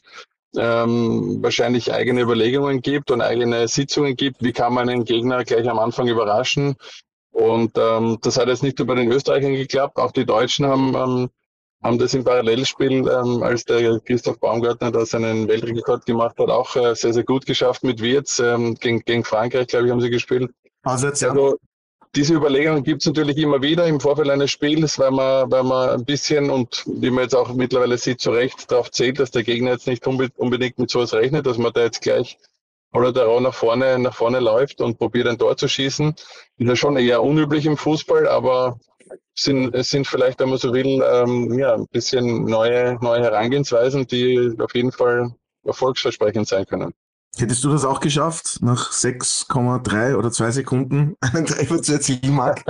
ähm, wahrscheinlich eigene Überlegungen gibt und eigene Sitzungen gibt. Wie kann man einen Gegner gleich am Anfang überraschen? Und ähm, das hat jetzt nicht nur bei den Österreichern geklappt, auch die Deutschen haben ähm, haben das im Parallelspiel, ähm, als der Christoph Baumgartner da seinen Weltrekord gemacht hat, auch äh, sehr, sehr gut geschafft mit Wirtz. Ähm, gegen, gegen Frankreich, glaube ich, haben sie gespielt. Also, jetzt, ja. also diese Überlegungen gibt es natürlich immer wieder im Vorfeld eines Spiels, weil man, weil man ein bisschen und wie man jetzt auch mittlerweile sieht, zu Recht darauf zählt, dass der Gegner jetzt nicht unbedingt mit sowas rechnet, dass man da jetzt gleich oder der nach vorne, nach vorne läuft und probiert ein Tor zu schießen. Ist ja schon eher unüblich im Fußball, aber sind, es sind vielleicht, wenn man so will, ähm, ja, ein bisschen neue, neue Herangehensweisen, die auf jeden Fall erfolgsversprechend sein können. Hättest du das auch geschafft, nach sechs Komma drei oder zwei Sekunden einen Treffer zu erzielen, Marc?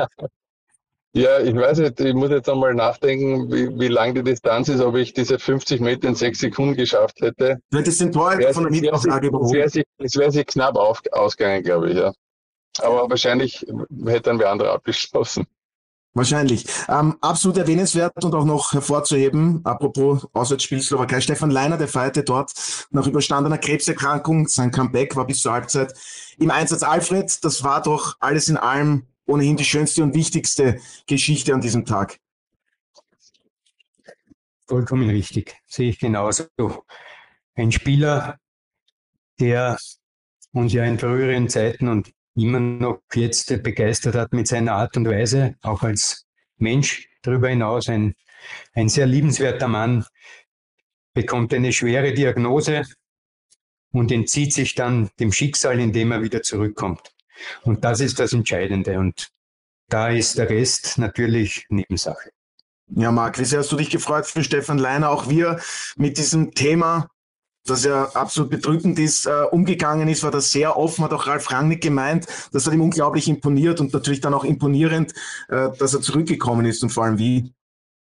Ja, ich weiß nicht, ich muss jetzt einmal nachdenken, wie, wie lang die Distanz ist, ob ich diese fünfzig Meter in sechs Sekunden geschafft hätte. Du hättest den Torhüter von der Mittelfrage überholt. Es wäre sich, wär sich knapp auf, ausgegangen, glaube ich, ja. Aber ja. Wahrscheinlich hätte dann wer andere abgeschlossen. Wahrscheinlich. Ähm, absolut erwähnenswert und auch noch hervorzuheben, apropos Auswärtsspiel Slowakei, Stefan Leiner, der feierte dort nach überstandener Krebserkrankung. Sein Comeback war bis zur Halbzeit im Einsatz. Alfred, das war doch alles in allem ohnehin die schönste und wichtigste Geschichte an diesem Tag. Vollkommen richtig, sehe ich genauso. Ein Spieler, der uns ja in früheren Zeiten und immer noch jetzt begeistert hat mit seiner Art und Weise, auch als Mensch darüber hinaus ein Ein sehr liebenswerter Mann, bekommt eine schwere Diagnose und entzieht sich dann dem Schicksal, indem er wieder zurückkommt. Und das ist das Entscheidende. Und da ist der Rest natürlich Nebensache. Ja, Marc, wie sehr hast du dich gefreut für Stefan Leiner? Auch wir mit diesem Thema, das ja absolut bedrückend ist, äh, umgegangen ist, war das sehr offen, hat auch Ralf Rangnick gemeint. Das hat ihm unglaublich imponiert und natürlich dann auch imponierend, äh, dass er zurückgekommen ist und vor allem wie.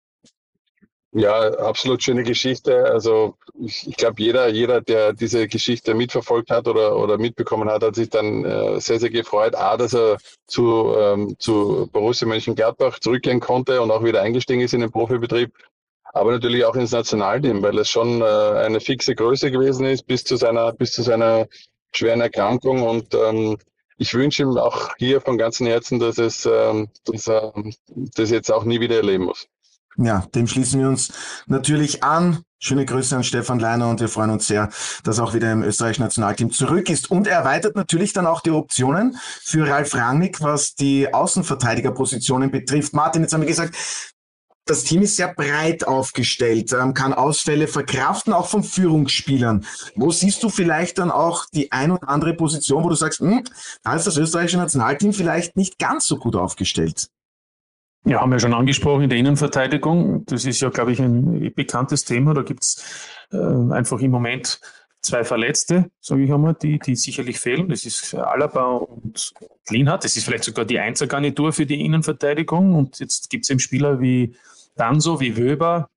Ja, absolut schöne Geschichte. Also ich, ich glaube, jeder, jeder, der diese Geschichte mitverfolgt hat oder, oder mitbekommen hat, hat sich dann äh, sehr, sehr gefreut. A, dass er zu, ähm, zu Borussia Mönchengladbach zurückkehren konnte und auch wieder eingestiegen ist in den Profibetrieb. Aber natürlich auch ins Nationalteam, weil es schon äh, eine fixe Größe gewesen ist bis zu seiner, bis zu seiner schweren Erkrankung. Und ähm, ich wünsche ihm auch hier von ganzem Herzen, dass es, ähm, dass er das jetzt auch nie wieder erleben muss. Ja, dem schließen wir uns natürlich an. Schöne Grüße an Stefan Leiner und wir freuen uns sehr, dass er auch wieder im österreichischen Nationalteam zurück ist. Und er erweitert natürlich dann auch die Optionen für Ralf Rangnick, was die Außenverteidigerpositionen betrifft. Martin, jetzt haben wir gesagt, das Team ist sehr breit aufgestellt, kann Ausfälle verkraften, auch von Führungsspielern. Wo siehst du vielleicht dann auch die ein oder andere Position, wo du sagst, hm, da ist das österreichische Nationalteam vielleicht nicht ganz so gut aufgestellt? Ja, haben wir schon angesprochen in der Innenverteidigung. Das ist ja, glaube ich, ein bekanntes Thema. Da gibt es äh, einfach im Moment zwei Verletzte, sage ich einmal, die, die sicherlich fehlen. Das ist Alaba und Lienhardt. Das ist vielleicht sogar die Einzelgarnitur für die Innenverteidigung. Und jetzt gibt es eben Spieler wie Danso, wie Wöber.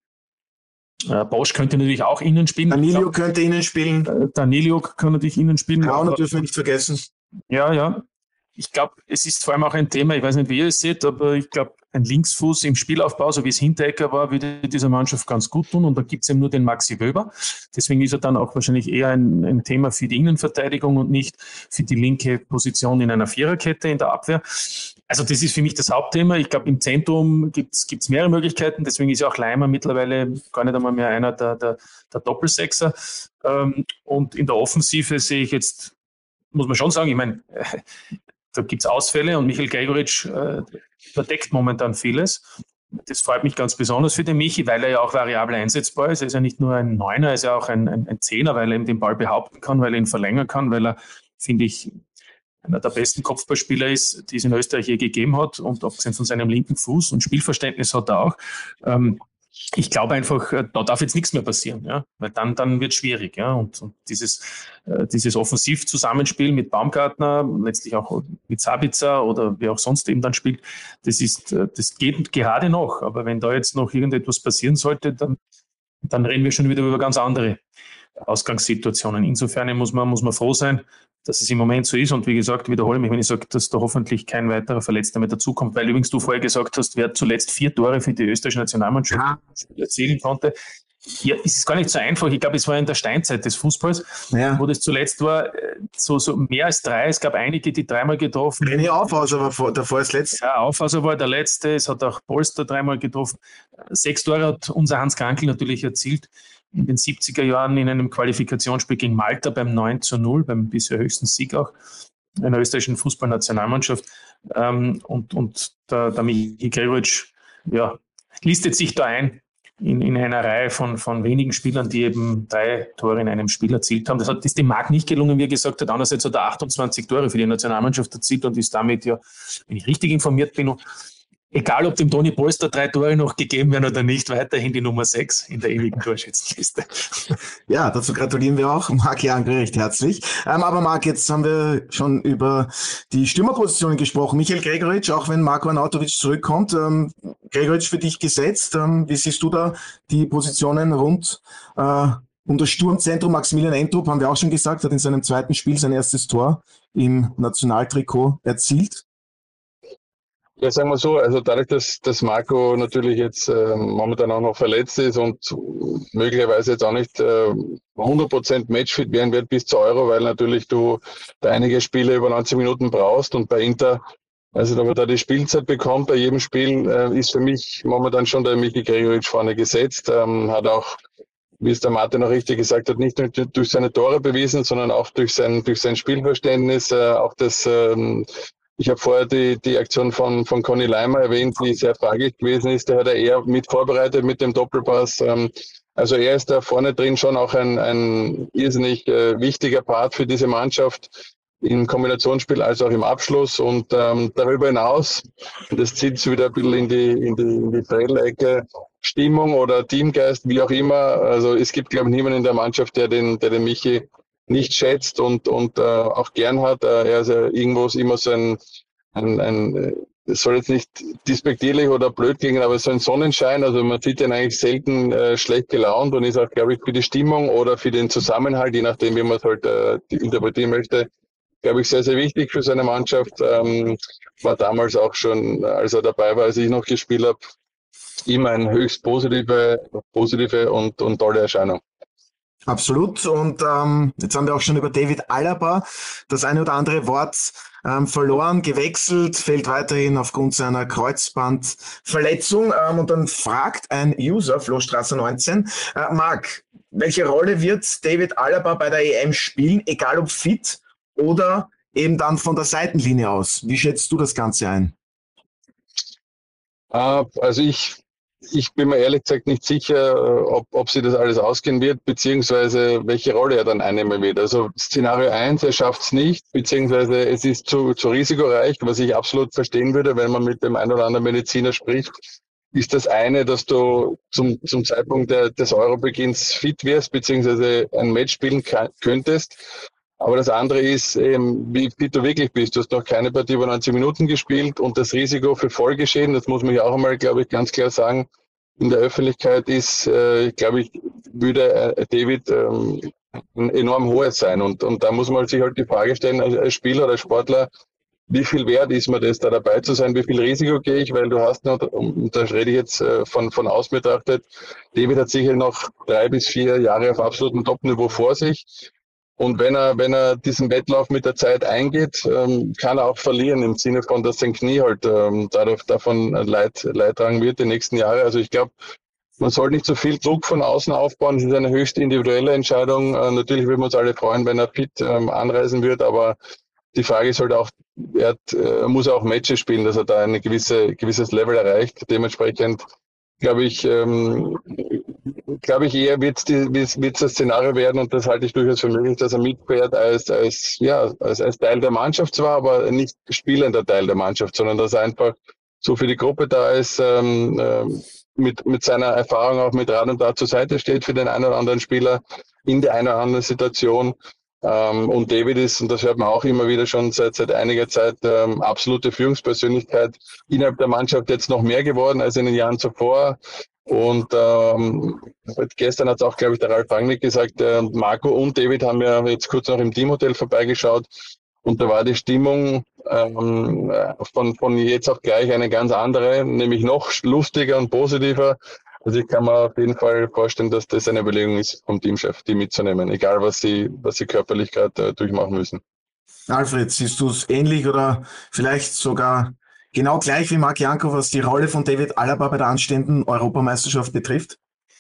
Äh, Bosch könnte natürlich auch innen spielen. Danilo glaub, könnte innen spielen. Äh, Danilo kann natürlich innen spielen. Brauner dürfen wir nicht vergessen. Ja, ja. Ich glaube, es ist vor allem auch ein Thema, ich weiß nicht, wie ihr es seht, aber ich glaube, ein Linksfuß im Spielaufbau, so wie es Hinteregger war, würde dieser Mannschaft ganz gut tun. Und da gibt es eben nur den Maxi Wöber. Deswegen ist er dann auch wahrscheinlich eher ein, ein Thema für die Innenverteidigung und nicht für die linke Position in einer Viererkette in der Abwehr. Also das ist für mich das Hauptthema. Ich glaube, im Zentrum gibt es mehrere Möglichkeiten. Deswegen ist ja auch Leimer mittlerweile gar nicht einmal mehr einer der, der, der Doppelsechser. Und in der Offensive sehe ich jetzt, muss man schon sagen, ich meine, da gibt es Ausfälle und Michael Gregoritsch äh, verdeckt momentan vieles. Das freut mich ganz besonders für den Michi, weil er ja auch variabel einsetzbar ist. Er ist ja nicht nur ein Neuner, er ist ja auch ein, ein, ein Zehner, weil er eben den Ball behaupten kann, weil er ihn verlängern kann, weil er, finde ich, einer der besten Kopfballspieler ist, die es in Österreich je gegeben hat. Und abgesehen von seinem linken Fuß und Spielverständnis hat er auch. Ähm, Ich glaube einfach, da darf jetzt nichts mehr passieren, ja, weil dann, dann wird es schwierig, ja, und, und dieses, äh, dieses Offensivzusammenspiel mit Baumgartner, letztlich auch mit Sabitzer oder wer auch sonst eben dann spielt, das ist, das geht gerade noch, aber wenn da jetzt noch irgendetwas passieren sollte, dann, dann reden wir schon wieder über ganz andere Ausgangssituationen. Insofern muss man, muss man froh sein, dass es im Moment so ist. Und wie gesagt, wiederhole mich, wenn ich sage, dass da hoffentlich kein weiterer Verletzter mehr dazukommt, weil übrigens du vorher gesagt hast, wer zuletzt vier Tore für die österreichische Nationalmannschaft ja. erzielen konnte. Ja, es ist gar nicht so einfach. Ich glaube, es war in der Steinzeit des Fußballs, ja. wo das zuletzt war, so, so mehr als drei. Es gab einige, die dreimal getroffen haben. René Aufhauser war vor, davor als Letzter. Ja, Aufhauser war der Letzte. Es hat auch Polster dreimal getroffen. Sechs Tore hat unser Hans Krankl natürlich erzielt. In den siebziger Jahren in einem Qualifikationsspiel gegen Malta beim neun zu null, beim bisher höchsten Sieg auch einer österreichischen Fußballnationalmannschaft. Ähm, und, und der, der Michi Gregoritsch, ja, listet sich da ein in, in einer Reihe von, von wenigen Spielern, die eben drei Tore in einem Spiel erzielt haben. Das hat, ist dem Marc nicht gelungen, wie er gesagt hat. Andererseits hat er achtundzwanzig Tore für die Nationalmannschaft erzielt und ist damit ja, wenn ich richtig informiert bin, egal, ob dem Toni Polster drei Tore noch gegeben werden oder nicht, weiterhin die Nummer sechs in der ewigen Torschützenliste. Ja, dazu gratulieren wir auch Marc-Jan recht herzlich. Ähm, aber Marc, jetzt haben wir schon über die Stürmerpositionen gesprochen. Michael Gregoritsch, auch wenn Marko Arnautovic zurückkommt, ähm, Gregoritsch für dich gesetzt. Ähm, wie siehst du da die Positionen rund äh, um das Sturmzentrum? Maximilian Entrup, haben wir auch schon gesagt, hat in seinem zweiten Spiel sein erstes Tor im Nationaltrikot erzielt. Ja, sagen wir so, also dadurch, dass, dass Marco natürlich jetzt äh, momentan auch noch verletzt ist und möglicherweise jetzt auch nicht äh, hundert Prozent Matchfit werden wird bis zur Euro, weil natürlich du da einige Spiele über neunzig Minuten brauchst und bei Inter, also da man da die Spielzeit bekommt, bei jedem Spiel äh, ist für mich momentan schon der Michi Gregoritsch vorne gesetzt, ähm, hat auch, wie es der Martin auch richtig gesagt hat, nicht nur durch seine Tore bewiesen, sondern auch durch sein, durch sein Spielverständnis, äh, auch das ähm, ich habe vorher die, die Aktion von, von Conny Leimer erwähnt, die sehr fraglich gewesen ist. Der hat er eher mit vorbereitet mit dem Doppelpass. Also er ist da vorne drin schon auch ein, ein irrsinnig äh, wichtiger Part für diese Mannschaft im Kombinationsspiel als auch im Abschluss. Und ähm, darüber hinaus, das zieht es wieder ein bisschen in die, in die, in die Dreielecke, Stimmung oder Teamgeist, wie auch immer. Also es gibt, glaube ich, niemanden in der Mannschaft, der den, der den Michi nicht schätzt und, und äh, auch gern hat. Äh, er ist ja irgendwo immer so ein, ein, ein es soll jetzt nicht despektierlich oder blöd klingen, aber so ein Sonnenschein, also man sieht ihn eigentlich selten äh, schlecht gelaunt und ist auch, glaube ich, für die Stimmung oder für den Zusammenhalt, je nachdem, wie man es halt äh, interpretieren möchte, glaube ich, sehr, sehr wichtig für seine Mannschaft. Ähm, war damals auch schon, als er dabei war, als ich noch gespielt habe, immer eine höchst positive, positive und, und tolle Erscheinung. Absolut. Und ähm, jetzt haben wir auch schon über David Alaba das eine oder andere Wort ähm, verloren, gewechselt, fällt weiterhin aufgrund seiner Kreuzbandverletzung. Ähm, und dann fragt ein User, Flostraße neunzehn, äh, Marc, welche Rolle wird David Alaba bei der E M spielen, egal ob fit oder eben dann von der Seitenlinie aus? Wie schätzt du das Ganze ein? Uh, also ich Ich bin mir ehrlich gesagt nicht sicher, ob, ob sie das alles ausgehen wird, beziehungsweise welche Rolle er dann einnehmen wird. Also Szenario eins, er schafft es nicht, beziehungsweise es ist zu, zu risikoreich, was ich absolut verstehen würde, wenn man mit dem einen oder anderen Mediziner spricht. Ist das eine, dass du zum, zum Zeitpunkt der, des Eurobeginns fit wirst, beziehungsweise ein Match spielen kann, könntest. Aber das andere ist, ähm, wie fit du wirklich bist. Du hast noch keine Partie über neunzig Minuten gespielt und das Risiko für Folgeschäden, das muss man ja auch einmal, glaube ich, ganz klar sagen, in der Öffentlichkeit ist, äh, glaube ich, würde äh, David ähm, ein enorm hohes sein. Und, und da muss man sich halt die Frage stellen, als, als Spieler oder als Sportler, wie viel wert ist mir das, da dabei zu sein? Wie viel Risiko gehe ich? Weil du hast noch, und da rede ich jetzt äh, von, von außen betrachtet, David hat sicher noch drei bis vier Jahre auf absolutem Top-Niveau vor sich. Und wenn er, wenn er diesen Wettlauf mit der Zeit eingeht, ähm, kann er auch verlieren im Sinne von, dass sein Knie halt ähm, dadurch davon Leid, Leid tragen wird die nächsten Jahre. Also ich glaube, man soll nicht so viel Druck von außen aufbauen. Es ist eine höchst individuelle Entscheidung. Äh, natürlich würden wir uns alle freuen, wenn er fit ähm, anreisen wird, aber die Frage ist halt auch, er hat, äh, muss auch Matches spielen, dass er da ein gewisse, gewisses Level erreicht. Dementsprechend glaube ich, ähm, glaube ich eher wird es das Szenario werden und das halte ich durchaus für möglich, dass er mitfährt als, als, ja, als, als Teil der Mannschaft zwar, aber nicht spielender Teil der Mannschaft, sondern dass er einfach so für die Gruppe da ist, ähm, äh, mit, mit seiner Erfahrung auch mit Rat und Tat zur Seite steht für den einen oder anderen Spieler in der einen oder anderen Situation. Ähm, und David ist, und das hört man auch immer wieder schon seit, seit einiger Zeit, ähm, absolute Führungspersönlichkeit innerhalb der Mannschaft jetzt noch mehr geworden als in den Jahren zuvor. Und ähm, gestern hat es auch, glaube ich, der Ralf Rangnick gesagt, äh, Marco und David haben ja jetzt kurz noch im Teamhotel vorbeigeschaut und da war die Stimmung ähm, von, von jetzt auf gleich eine ganz andere, nämlich noch lustiger und positiver. Also ich kann mir auf jeden Fall vorstellen, dass das eine Überlegung ist vom Teamchef, die mitzunehmen, egal was sie, was sie körperlich gerade äh, durchmachen müssen. Alfred, siehst du es ähnlich oder vielleicht sogar genau gleich wie Marc Janko, was die Rolle von David Alaba bei der anstehenden Europameisterschaft betrifft?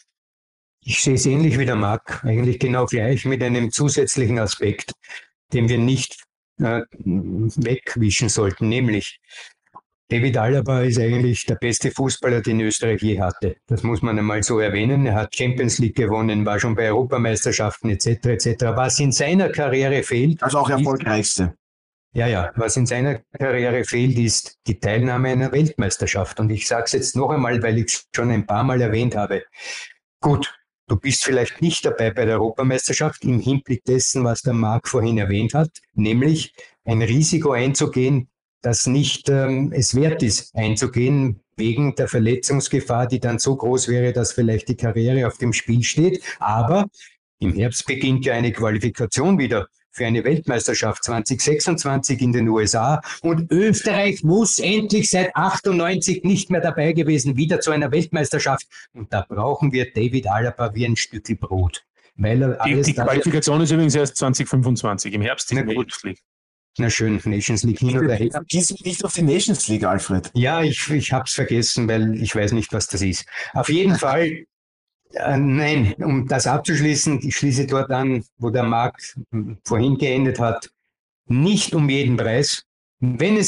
Ich sehe es ähnlich wie der Marc, eigentlich genau gleich mit einem zusätzlichen Aspekt, den wir nicht äh, wegwischen sollten, nämlich David Alaba ist eigentlich der beste Fußballer, den Österreich je hatte. Das muss man einmal so erwähnen. Er hat Champions League gewonnen, war schon bei Europameisterschaften et cetera et cetera. Was in seiner Karriere fehlt... Also auch erfolgreichste. Ja, ja. Was in seiner Karriere fehlt, ist die Teilnahme einer Weltmeisterschaft. Und ich sage es jetzt noch einmal, weil ich es schon ein paar Mal erwähnt habe. Gut, du bist vielleicht nicht dabei bei der Europameisterschaft im Hinblick dessen, was der Marc vorhin erwähnt hat, nämlich ein Risiko einzugehen, das nicht ähm, es wert ist, einzugehen, wegen der Verletzungsgefahr, die dann so groß wäre, dass vielleicht die Karriere auf dem Spiel steht. Aber im Herbst beginnt ja eine Qualifikation wieder für eine Weltmeisterschaft zwanzig sechsundzwanzig in den U S A. Und Österreich muss endlich seit achtundneunzig nicht mehr dabei gewesen, wieder zu einer Weltmeisterschaft. Und da brauchen wir David Alaba wie ein Stückchen Brot. Weil er alles die die Qualifikation ist übrigens erst zwanzig fünfundzwanzig, im Herbst in der Nations League. Na schön, Nations League hin oder her. Gehst du nicht auf die Nations League, Alfred? Ja, ich, ich habe es vergessen, weil ich weiß nicht, was das ist. Auf jeden Fall, äh, nein, um das abzuschließen, ich schließe dort an, wo der Marc vorhin geendet hat, nicht um jeden Preis. Wenn es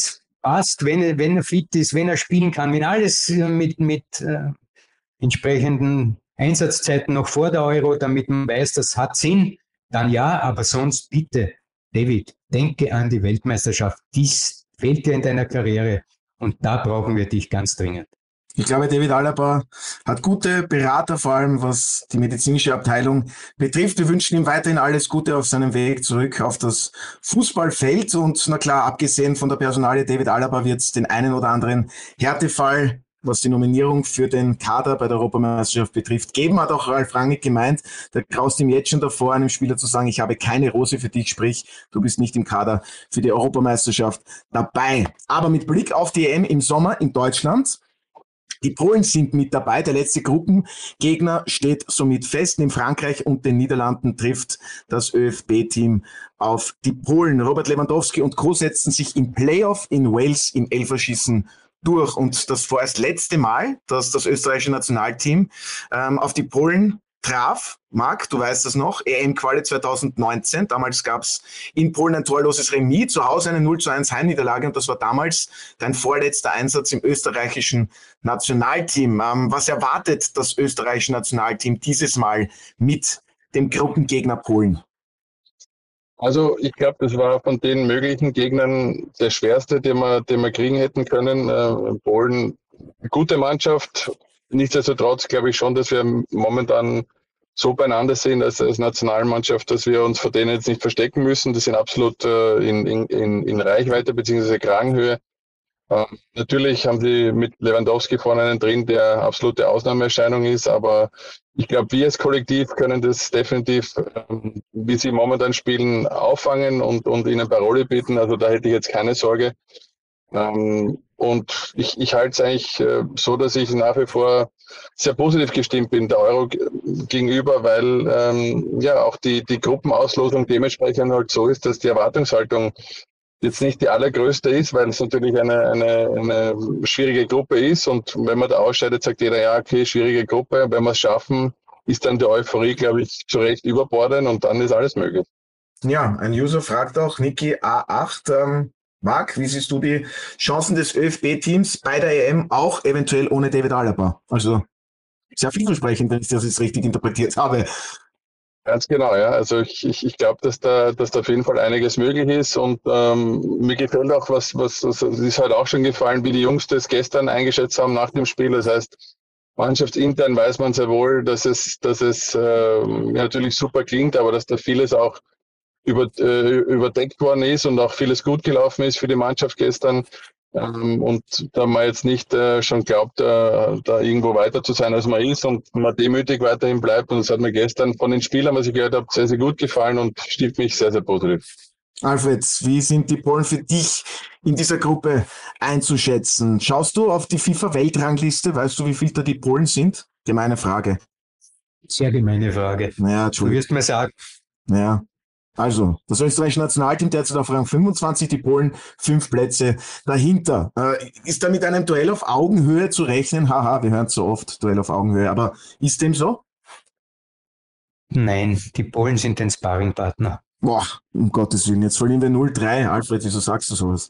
passt, wenn er, wenn er fit ist, wenn er spielen kann, wenn alles mit, mit äh, entsprechenden Einsatzzeiten noch vor der Euro, damit man weiß, das hat Sinn, dann ja, aber sonst bitte, David, denke an die Weltmeisterschaft. Dies fehlt dir in deiner Karriere und da brauchen wir dich ganz dringend. Ich glaube, David Alaba hat gute Berater, vor allem was die medizinische Abteilung betrifft. Wir wünschen ihm weiterhin alles Gute auf seinem Weg zurück auf das Fußballfeld. Und na klar, abgesehen von der Personalie David Alaba wird es den einen oder anderen Härtefall, was die Nominierung für den Kader bei der Europameisterschaft betrifft, geben. Hat auch Ralf Rangnick gemeint, der graust ihm jetzt schon davor, einem Spieler zu sagen, ich habe keine Rose für dich, sprich, du bist nicht im Kader für die Europameisterschaft dabei. Aber mit Blick auf die E M im Sommer in Deutschland, die Polen sind mit dabei. Der letzte Gruppengegner steht somit fest. Neben Frankreich und den Niederlanden trifft das ÖFB-Team auf die Polen. Robert Lewandowski und Co. setzten sich im Playoff in Wales im Elferschießen durch. Und das vorerst letzte Mal, dass das österreichische Nationalteam ähm, auf die Polen traf. Marc, du weißt das noch, E M-Quali zwanzig neunzehn. Damals gab es in Polen ein torloses Remis, zu Hause eine null zu eins Heimniederlage und das war damals dein vorletzter Einsatz im österreichischen Nationalteam. Ähm, was erwartet das österreichische Nationalteam dieses Mal mit dem Gruppengegner Polen? Also ich glaube, das war von den möglichen Gegnern der schwerste, den wir, den wir kriegen hätten können. Äh, Polen, gute Mannschaft. Nichtsdestotrotz glaube ich schon, dass wir momentan so beieinander sind als, als Nationalmannschaft, dass wir uns vor denen jetzt nicht verstecken müssen. Das sind absolut äh, in, in, in Reichweite bzw. Kragenhöhe. Äh, natürlich haben sie mit Lewandowski vorne einen drin, der absolute Ausnahmeerscheinung ist, aber ich glaube, wir als Kollektiv können das definitiv, ähm, wie sie momentan spielen, auffangen und, und ihnen Parole bieten. Also da hätte ich jetzt keine Sorge. Ähm, und ich, ich halte es eigentlich äh, so, dass ich nach wie vor sehr positiv gestimmt bin der Euro g- gegenüber, weil ähm, ja auch die, die Gruppenauslosung dementsprechend halt so ist, dass die Erwartungshaltung jetzt nicht die allergrößte ist, weil es natürlich eine, eine, eine schwierige Gruppe ist und wenn man da ausscheidet, sagt jeder, ja okay, schwierige Gruppe, wenn wir es schaffen, ist dann die Euphorie, glaube ich, zu Recht überbordend und dann ist alles möglich. Ja, ein User fragt auch, Niki A acht, ähm, Marc, wie siehst du die Chancen des ÖFB-Teams bei der E M, auch eventuell ohne David Alaba? Also sehr vielversprechend, wenn ich das jetzt richtig interpretiert habe. Ganz genau, ja. Also ich, ich, ich glaube, dass da, dass da auf jeden Fall einiges möglich ist und ähm, mir gefällt auch, was, was, was ist halt auch schon gefallen, wie die Jungs das gestern eingeschätzt haben nach dem Spiel. Das heißt, mannschaftsintern weiß man sehr wohl, dass es, dass es äh, natürlich super klingt, aber dass da vieles auch über, äh, überdeckt worden ist und auch vieles gut gelaufen ist für die Mannschaft gestern. Ähm, und da man jetzt nicht äh, schon glaubt, äh, da irgendwo weiter zu sein, als man ist und man demütig weiterhin bleibt. Und das hat mir gestern von den Spielern, was ich gehört habe, sehr, sehr gut gefallen und stimmt mich sehr, sehr positiv. Alfred, wie sind die Polen für dich in dieser Gruppe einzuschätzen? Schaust du auf die FIFA-Weltrangliste? Weißt du, wie viel da die Polen sind? Gemeine Frage. Sehr gemeine Frage. Naja, Du Entschuldigung. wirst mir sagen, Ja. Also, das österreichische Nationalteam derzeit auf Rang fünfundzwanzig, die Polen fünf Plätze dahinter. Äh, ist da mit einem Duell auf Augenhöhe zu rechnen? Haha, wir hören so oft Duell auf Augenhöhe, aber ist dem so? nein, die Polen sind ein Sparringpartner. Boah, um Gottes Willen, jetzt verlieren wir null drei. Alfred, wieso sagst du sowas?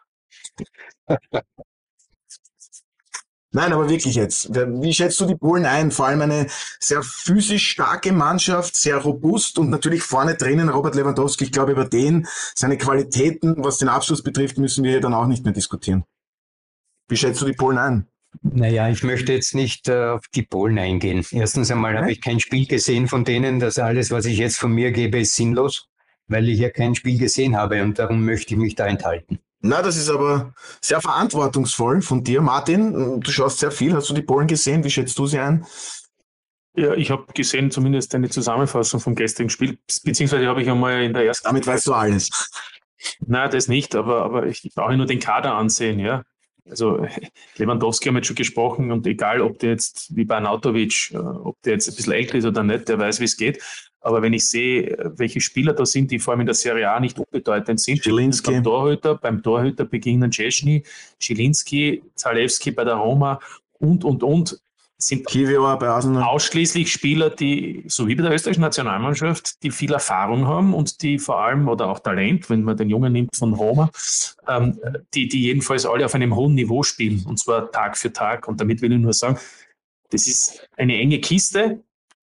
Nein, aber wirklich jetzt. Wie schätzt du die Polen ein? Vor allem eine sehr physisch starke Mannschaft, sehr robust und natürlich vorne drinnen Robert Lewandowski. Ich glaube, über den, seine Qualitäten, was den Abschluss betrifft, müssen wir dann auch nicht mehr diskutieren. Wie schätzt du die Polen ein? Naja, ich möchte jetzt nicht äh, auf die Polen eingehen. Erstens einmal habe ich kein Spiel gesehen von denen. Das alles, was ich jetzt von mir gebe, ist sinnlos, weil ich ja kein Spiel gesehen habe und darum möchte ich mich da enthalten. Na, das ist aber sehr verantwortungsvoll von dir. Martin, du schaust sehr viel. Hast du die Polen gesehen? Wie schätzt du sie ein? Ja, ich habe gesehen zumindest eine Zusammenfassung vom gestrigen Spiel, beziehungsweise habe ich einmal in der ersten... Damit weißt du alles. Nein, das nicht, aber, aber ich brauche nur den Kader ansehen, ja. Also Lewandowski haben wir jetzt schon gesprochen und egal, ob der jetzt wie bei Arnautovic, äh, ob der jetzt ein bisschen älter ist oder nicht, der weiß, wie es geht. Aber wenn ich sehe, welche Spieler da sind, die vor allem in der Serie A nicht unbedeutend sind, Zielinski. beim Torhüter, beim Torhüter beginnen Szczesny, Zielinski, Zalewski bei der Roma und, und, und. sind Kiwior bei Arsenal. Ausschließlich Spieler, die, so wie bei der österreichischen Nationalmannschaft, die viel Erfahrung haben und die vor allem, oder auch Talent, wenn man den Jungen nimmt von Roma, ähm, die, die jedenfalls alle auf einem hohen Niveau spielen, und zwar Tag für Tag. Und damit will ich nur sagen, das ist eine enge Kiste.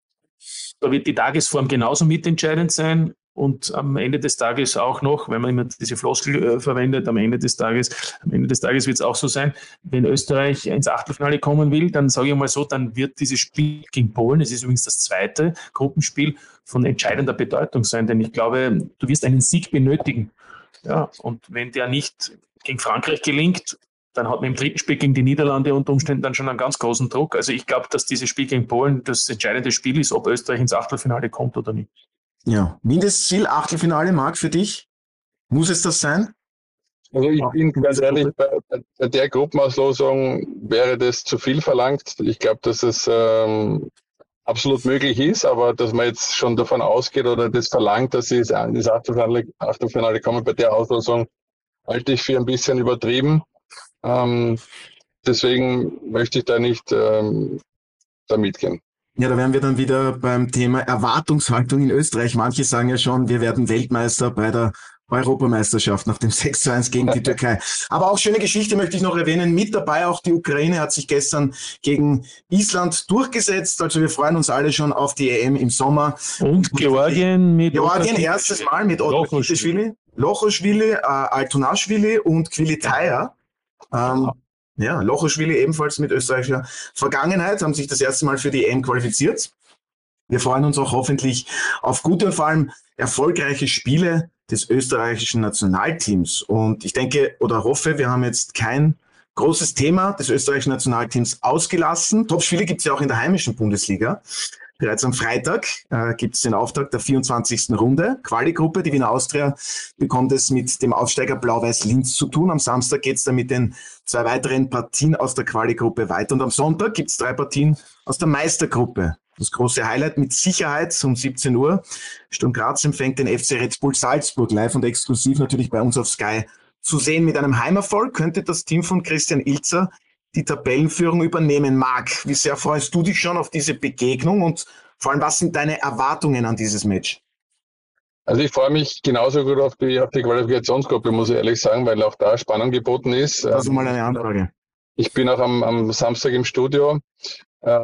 Da wird die Tagesform genauso mitentscheidend sein. Und am Ende des Tages auch noch, wenn man immer diese Floskel äh, verwendet, am Ende des Tages, am Ende des Tages wird es auch so sein, wenn Österreich ins Achtelfinale kommen will, dann sage ich mal so, dann wird dieses Spiel gegen Polen, es ist übrigens das zweite Gruppenspiel, von entscheidender Bedeutung sein, denn ich glaube, du wirst einen Sieg benötigen. Ja, und wenn der nicht gegen Frankreich gelingt, dann hat man im dritten Spiel gegen die Niederlande unter Umständen dann schon einen ganz großen Druck. Also ich glaube, dass dieses Spiel gegen Polen das entscheidende Spiel ist, ob Österreich ins Achtelfinale kommt oder nicht. Ja, Mindestziel Achtelfinale, Marc, für dich? Muss es das sein? Also ich bin ganz ehrlich, bei, bei der Gruppenauslosung wäre das zu viel verlangt. Ich glaube, dass es ähm, absolut möglich ist, aber dass man jetzt schon davon ausgeht oder das verlangt, dass sie ins Achtelfinale, Achtelfinale kommen bei der Auslosung, halte ich für ein bisschen übertrieben. Ähm, deswegen möchte ich da nicht ähm, da mitgehen. Ja, da wären wir dann wieder beim Thema Erwartungshaltung in Österreich. Manche sagen ja schon, wir werden Weltmeister bei der Europameisterschaft nach dem sechs zu eins gegen die Türkei. Aber auch schöne Geschichte möchte ich noch erwähnen. Mit dabei auch die Ukraine hat sich gestern gegen Island durchgesetzt. Also wir freuen uns alle schon auf die E M im Sommer. Und Georgien mit... Georgien erstes Mal mit Otto-Kischwili, Lochoschwili, äh, Altunaschwili und Kvili-Taja. Ähm, ja, Lochoschwili ebenfalls mit österreichischer Vergangenheit, haben sich das erste Mal für die E M qualifiziert. Wir freuen uns auch hoffentlich auf gute und vor allem erfolgreiche Spiele des österreichischen Nationalteams. Und ich denke oder hoffe, wir haben jetzt kein großes Thema des österreichischen Nationalteams ausgelassen. Topspiele gibt es ja auch in der heimischen Bundesliga. Bereits am Freitag äh, gibt es den Auftakt der vierundzwanzigsten Runde. Quali-Gruppe, die Wiener Austria bekommt es mit dem Aufsteiger Blau-Weiß Linz zu tun. Am Samstag geht es dann mit den zwei weiteren Partien aus der Quali-Gruppe weiter. Und am Sonntag gibt es drei Partien aus der Meistergruppe. Das große Highlight mit Sicherheit um siebzehn Uhr. Sturm Graz empfängt den F C Red Bull Salzburg live und exklusiv natürlich bei uns auf Sky zu sehen. Mit einem Heimerfolg könnte das Team von Christian Ilzer die Tabellenführung übernehmen. Marc, wie sehr freust du dich schon auf diese Begegnung und vor allem, was sind deine Erwartungen an dieses Match? Also ich freue mich genauso gut auf die, auf die Qualifikationsgruppe, muss ich ehrlich sagen, weil auch da Spannung geboten ist. Also mal eine Anfrage. Ich bin auch am, am Samstag im Studio, äh,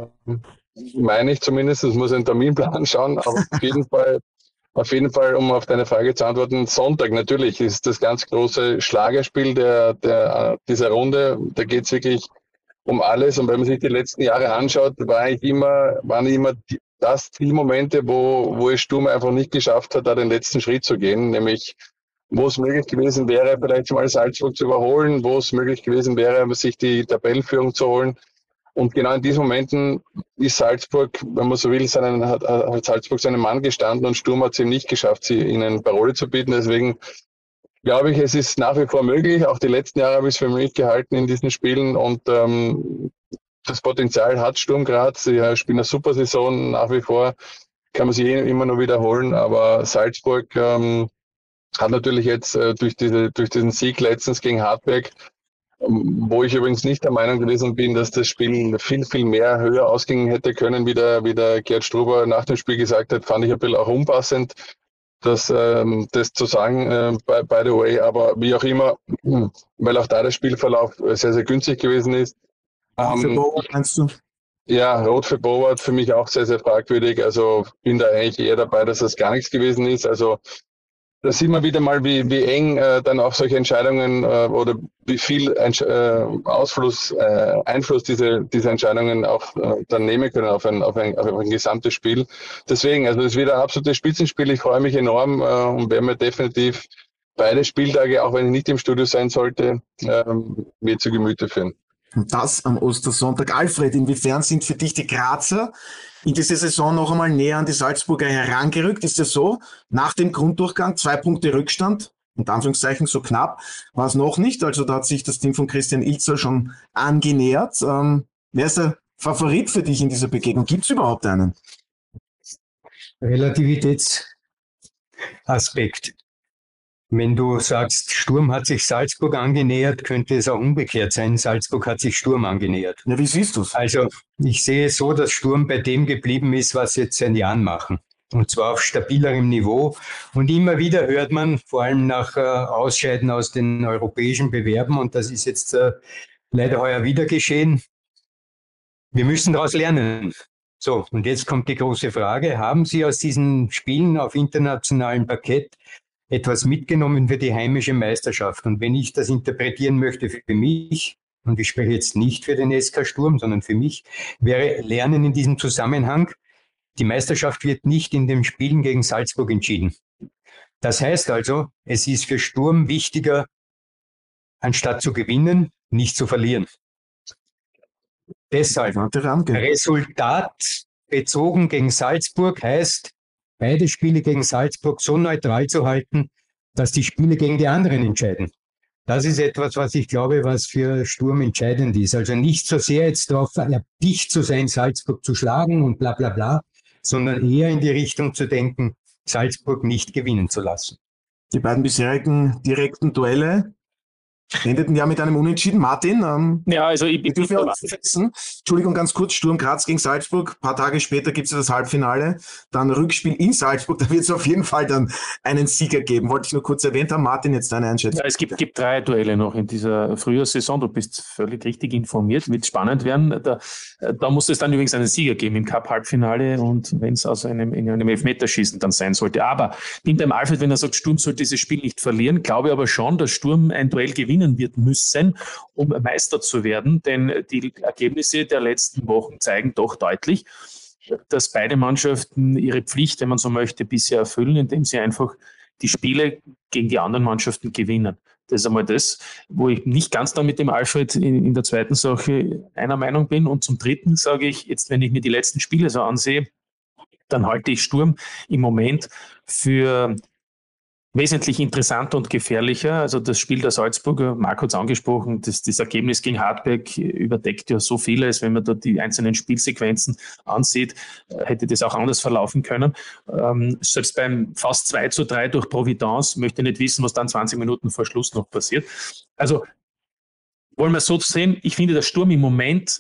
meine ich zumindest, das muss ich einen Terminplan schauen, aber auf jeden Fall, auf jeden Fall, um auf deine Frage zu antworten, Sonntag natürlich ist das ganz große Schlagerspiel der, der, dieser Runde. Da geht es wirklich um alles. Und wenn man sich die letzten Jahre anschaut, war eigentlich immer, waren immer die, das die Momente, wo, wo es Sturm einfach nicht geschafft hat, da den letzten Schritt zu gehen, nämlich wo es möglich gewesen wäre, vielleicht mal Salzburg zu überholen, wo es möglich gewesen wäre, sich die Tabellenführung zu holen. Und genau in diesen Momenten ist Salzburg, wenn man so will, seinen, hat, hat Salzburg seinen Mann gestanden und Sturm hat es eben nicht geschafft, sie ihnen Parole zu bieten. Deswegen glaube ich, es ist nach wie vor möglich. Auch die letzten Jahre habe ich es für möglich gehalten in diesen Spielen und ähm, das Potenzial hat Sturm Graz. Sie spielen eine super Saison nach wie vor, kann man sich immer nur wiederholen. Aber Salzburg ähm, hat natürlich jetzt äh, durch, diese, durch diesen Sieg letztens gegen Hartberg, wo ich übrigens nicht der Meinung gewesen bin, dass das Spiel viel, viel mehr höher ausgehen hätte können, wie der, wie der Gerd Struber nach dem Spiel gesagt hat, fand ich ein bisschen auch unpassend, das, ähm, das zu sagen, äh, by, by the way, aber wie auch immer, weil auch da der Spielverlauf sehr, sehr günstig gewesen ist. Ähm, für Bowart meinst du? Ja, Rot für Bowart für mich auch sehr, sehr fragwürdig, also bin da eigentlich eher dabei, dass das gar nichts gewesen ist, also da sieht man wieder mal, wie, wie eng äh, dann auch solche Entscheidungen äh, oder wie viel Entsch äh, Ausfluss, äh, Einfluss diese, diese Entscheidungen auch äh, dann nehmen können auf ein, auf, ein, auf ein gesamtes Spiel. Deswegen, also es ist wieder ein absolutes Spitzenspiel. Ich freue mich enorm äh, und werde mir definitiv beide Spieltage, auch wenn ich nicht im Studio sein sollte, äh, mir zu Gemüte führen. Und das am Ostersonntag. Alfred, inwiefern sind für dich die Grazer in dieser Saison noch einmal näher an die Salzburger herangerückt? Ist es so, nach dem Grunddurchgang zwei Punkte Rückstand, unter Anführungszeichen so knapp, war es noch nicht. Also da hat sich das Team von Christian Ilzer schon angenähert. Ähm, wer ist der Favorit für dich in dieser Begegnung? Gibt es überhaupt einen? Relativitätsaspekt. Wenn du sagst, Sturm hat sich Salzburg angenähert, könnte es auch umgekehrt sein. Salzburg hat sich Sturm angenähert. Ja, wie siehst du es? Also ich sehe so, dass Sturm bei dem geblieben ist, was sie jetzt seit Jahren machen. Und zwar auf stabilerem Niveau. Und immer wieder hört man, vor allem nach äh, Ausscheiden aus den europäischen Bewerben, und das ist jetzt äh, leider heuer wieder geschehen, wir müssen daraus lernen. So, und jetzt kommt die große Frage, haben Sie aus diesen Spielen auf internationalem Parkett etwas mitgenommen für die heimische Meisterschaft? Und wenn ich das interpretieren möchte für mich, und ich spreche jetzt nicht für den S K Sturm, sondern für mich, wäre Lernen in diesem Zusammenhang, die Meisterschaft wird nicht in den Spielen gegen Salzburg entschieden. Das heißt also, es ist für Sturm wichtiger, anstatt zu gewinnen, nicht zu verlieren. Deshalb, Resultat bezogen gegen Salzburg heißt, beide Spiele gegen Salzburg so neutral zu halten, dass die Spiele gegen die anderen entscheiden. Das ist etwas, was ich glaube, was für Sturm entscheidend ist. Also nicht so sehr jetzt darauf dicht zu sein, Salzburg zu schlagen und bla bla bla, sondern eher in die Richtung zu denken, Salzburg nicht gewinnen zu lassen. Die beiden bisherigen direkten Duelle endeten ja mit einem Unentschieden. Martin, ähm, ja, also ich, ich dürfen wir uns setzen. Entschuldigung, ganz kurz, Sturm Graz gegen Salzburg. Ein paar Tage später gibt es ja das Halbfinale. Dann Rückspiel in Salzburg. Da wird es auf jeden Fall dann einen Sieger geben. Wollte ich nur kurz erwähnt haben. Martin, jetzt deine Einschätzung. Ja, es gibt, gibt drei Duelle noch in dieser Frühjahrssaison. Du bist völlig richtig informiert. Wird spannend werden. Da, da muss es dann übrigens einen Sieger geben im Cup-Halbfinale und wenn es aus einem, in einem Elfmeterschießen dann sein sollte. Aber bin beim Alfred, wenn er sagt, Sturm soll dieses Spiel nicht verlieren, glaube aber schon, dass Sturm ein Duell gewinnen wird müssen, um Meister zu werden. Denn die Ergebnisse der letzten Wochen zeigen doch deutlich, dass beide Mannschaften ihre Pflicht, wenn man so möchte, bisher erfüllen, indem sie einfach die Spiele gegen die anderen Mannschaften gewinnen. Das ist einmal das, wo ich nicht ganz da mit dem Alfred in, in der zweiten Sache einer Meinung bin. Und zum Dritten sage ich, jetzt wenn ich mir die letzten Spiele so ansehe, dann halte ich Sturm im Moment für wesentlich interessanter und gefährlicher. Also das Spiel der Salzburger, Marco hat es angesprochen, das, das Ergebnis gegen Hartberg überdeckt ja so vieles. Wenn man da die einzelnen Spielsequenzen ansieht, hätte das auch anders verlaufen können. Ähm, selbst beim fast zwei zu drei durch Providence möchte ich nicht wissen, was dann zwanzig Minuten vor Schluss noch passiert. Also wollen wir so sehen, ich finde, der Sturm im Moment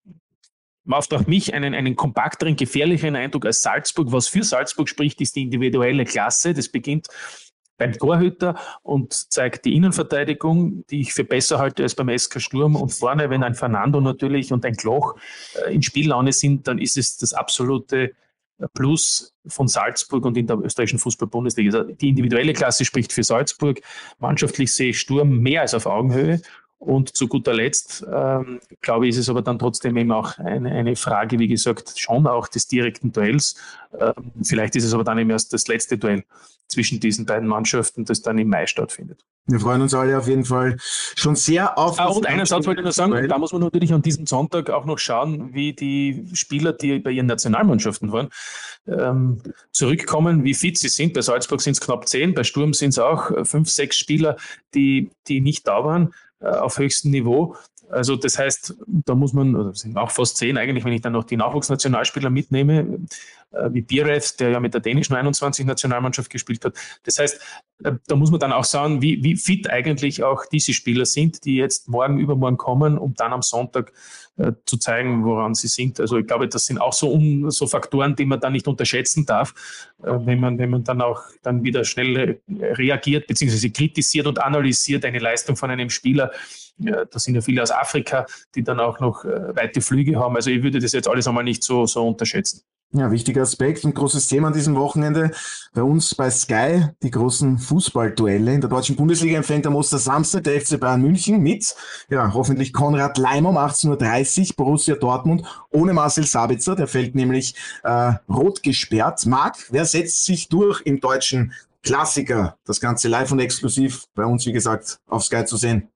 macht auch mich einen, einen kompakteren, gefährlicheren Eindruck als Salzburg. Was für Salzburg spricht, ist die individuelle Klasse. Das beginnt beim Torhüter und zeigt die Innenverteidigung, die ich für besser halte als beim S K Sturm. Und vorne, wenn ein Fernando natürlich und ein Kloch äh, in Spiellaune sind, dann ist es das absolute Plus von Salzburg und in der österreichischen Fußball-Bundesliga. Also die individuelle Klasse spricht für Salzburg. Mannschaftlich sehe ich Sturm mehr als auf Augenhöhe. Und zu guter Letzt, ähm, glaube ich, ist es aber dann trotzdem eben auch eine, eine Frage, wie gesagt, schon auch des direkten Duells. Ähm, vielleicht ist es aber dann eben erst das letzte Duell zwischen diesen beiden Mannschaften, das dann im Mai stattfindet. Wir freuen uns alle auf jeden Fall schon sehr auf... Ah, und einen Satz wollte ich nur sagen, da muss man natürlich an diesem Sonntag auch noch schauen, wie die Spieler, die bei ihren Nationalmannschaften waren, ähm, zurückkommen, wie fit sie sind. Bei Salzburg sind es knapp zehn, bei Sturm sind es auch fünf, sechs Spieler, die, die nicht da waren äh, auf höchstem Niveau. Also das heißt, da muss man, oder sind auch fast zehn eigentlich, wenn ich dann noch die Nachwuchsnationalspieler mitnehme, äh, wie Birev, der ja mit der dänischen einundzwanzig-Nationalmannschaft gespielt hat. Das heißt, äh, da muss man dann auch sagen, wie, wie fit eigentlich auch diese Spieler sind, die jetzt morgen, übermorgen kommen, um dann am Sonntag äh, zu zeigen, woran sie sind. Also ich glaube, das sind auch so, um, so Faktoren, die man dann nicht unterschätzen darf, äh, wenn man, wenn man dann auch dann wieder schnell reagiert, beziehungsweise kritisiert und analysiert eine Leistung von einem Spieler. Ja, da sind ja viele aus Afrika, die dann auch noch äh, weite Flüge haben. Also ich würde das jetzt alles einmal nicht so, so unterschätzen. Ja, wichtiger Aspekt und großes Thema an diesem Wochenende. Bei uns bei Sky die großen Fußballduelle. In der deutschen Bundesliga empfängt am Ostersamstag der F C Bayern München mit, ja, hoffentlich Konrad Leimer um achtzehn Uhr dreißig, Borussia Dortmund ohne Marcel Sabitzer. Der fällt nämlich äh, rot gesperrt. Marc, wer setzt sich durch im deutschen Klassiker? Das Ganze live und exklusiv bei uns, wie gesagt, auf Sky zu sehen.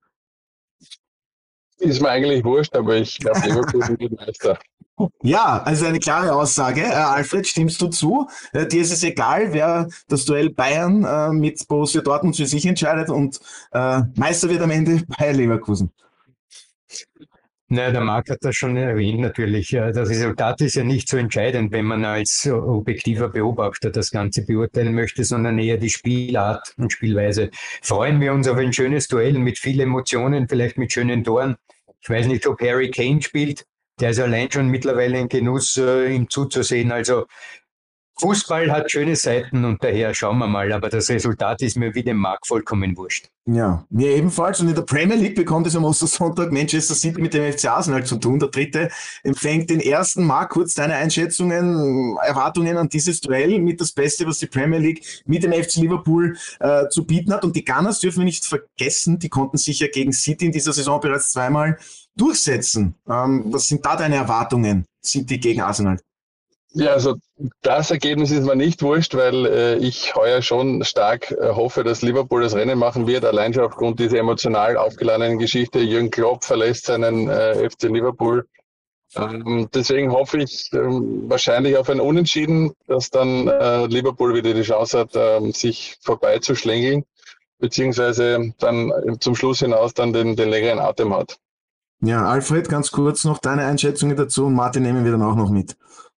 Ist mir eigentlich wurscht, aber ich glaube, Leverkusen wird Meister. Ja, also eine klare Aussage. Äh, Alfred, stimmst du zu? Äh, dir ist es egal, wer das Duell Bayern äh, mit Borussia Dortmund für sich entscheidet und äh, Meister wird am Ende Bayer Leverkusen. Na, der Marc hat das schon erwähnt natürlich. Das Resultat ist ja nicht so entscheidend, wenn man als objektiver Beobachter das Ganze beurteilen möchte, sondern eher die Spielart und Spielweise. Freuen wir uns auf ein schönes Duell mit vielen Emotionen, vielleicht mit schönen Toren. Ich weiß nicht, ob Harry Kane spielt. Der ist allein schon mittlerweile ein Genuss, ihm zuzusehen. Also Fußball hat schöne Seiten und daher schauen wir mal, aber das Resultat ist mir wie dem Marc vollkommen wurscht. Ja, mir ebenfalls. Und in der Premier League bekommt es am Ostersonntag Manchester City mit dem F C Arsenal zu tun. Der dritte empfängt den ersten. Marc, kurz deine Einschätzungen, Erwartungen an dieses Duell mit das Beste, was die Premier League mit dem F C Liverpool äh, zu bieten hat. Und die Gunners dürfen wir nicht vergessen, die konnten sich ja gegen City in dieser Saison bereits zweimal durchsetzen. Ähm, was sind da deine Erwartungen, City gegen Arsenal? Ja, also das Ergebnis ist mir nicht wurscht, weil äh, ich heuer schon stark äh, hoffe, dass Liverpool das Rennen machen wird, allein schon aufgrund dieser emotional aufgeladenen Geschichte. Jürgen Klopp verlässt seinen äh, F C Liverpool. Ähm, deswegen hoffe ich ähm, wahrscheinlich auf ein Unentschieden, dass dann äh, Liverpool wieder die Chance hat, ähm, sich vorbeizuschlängeln, beziehungsweise dann zum Schluss hinaus dann den, den längeren Atem hat. Ja, Alfred, ganz kurz noch deine Einschätzungen dazu und Martin nehmen wir dann auch noch mit.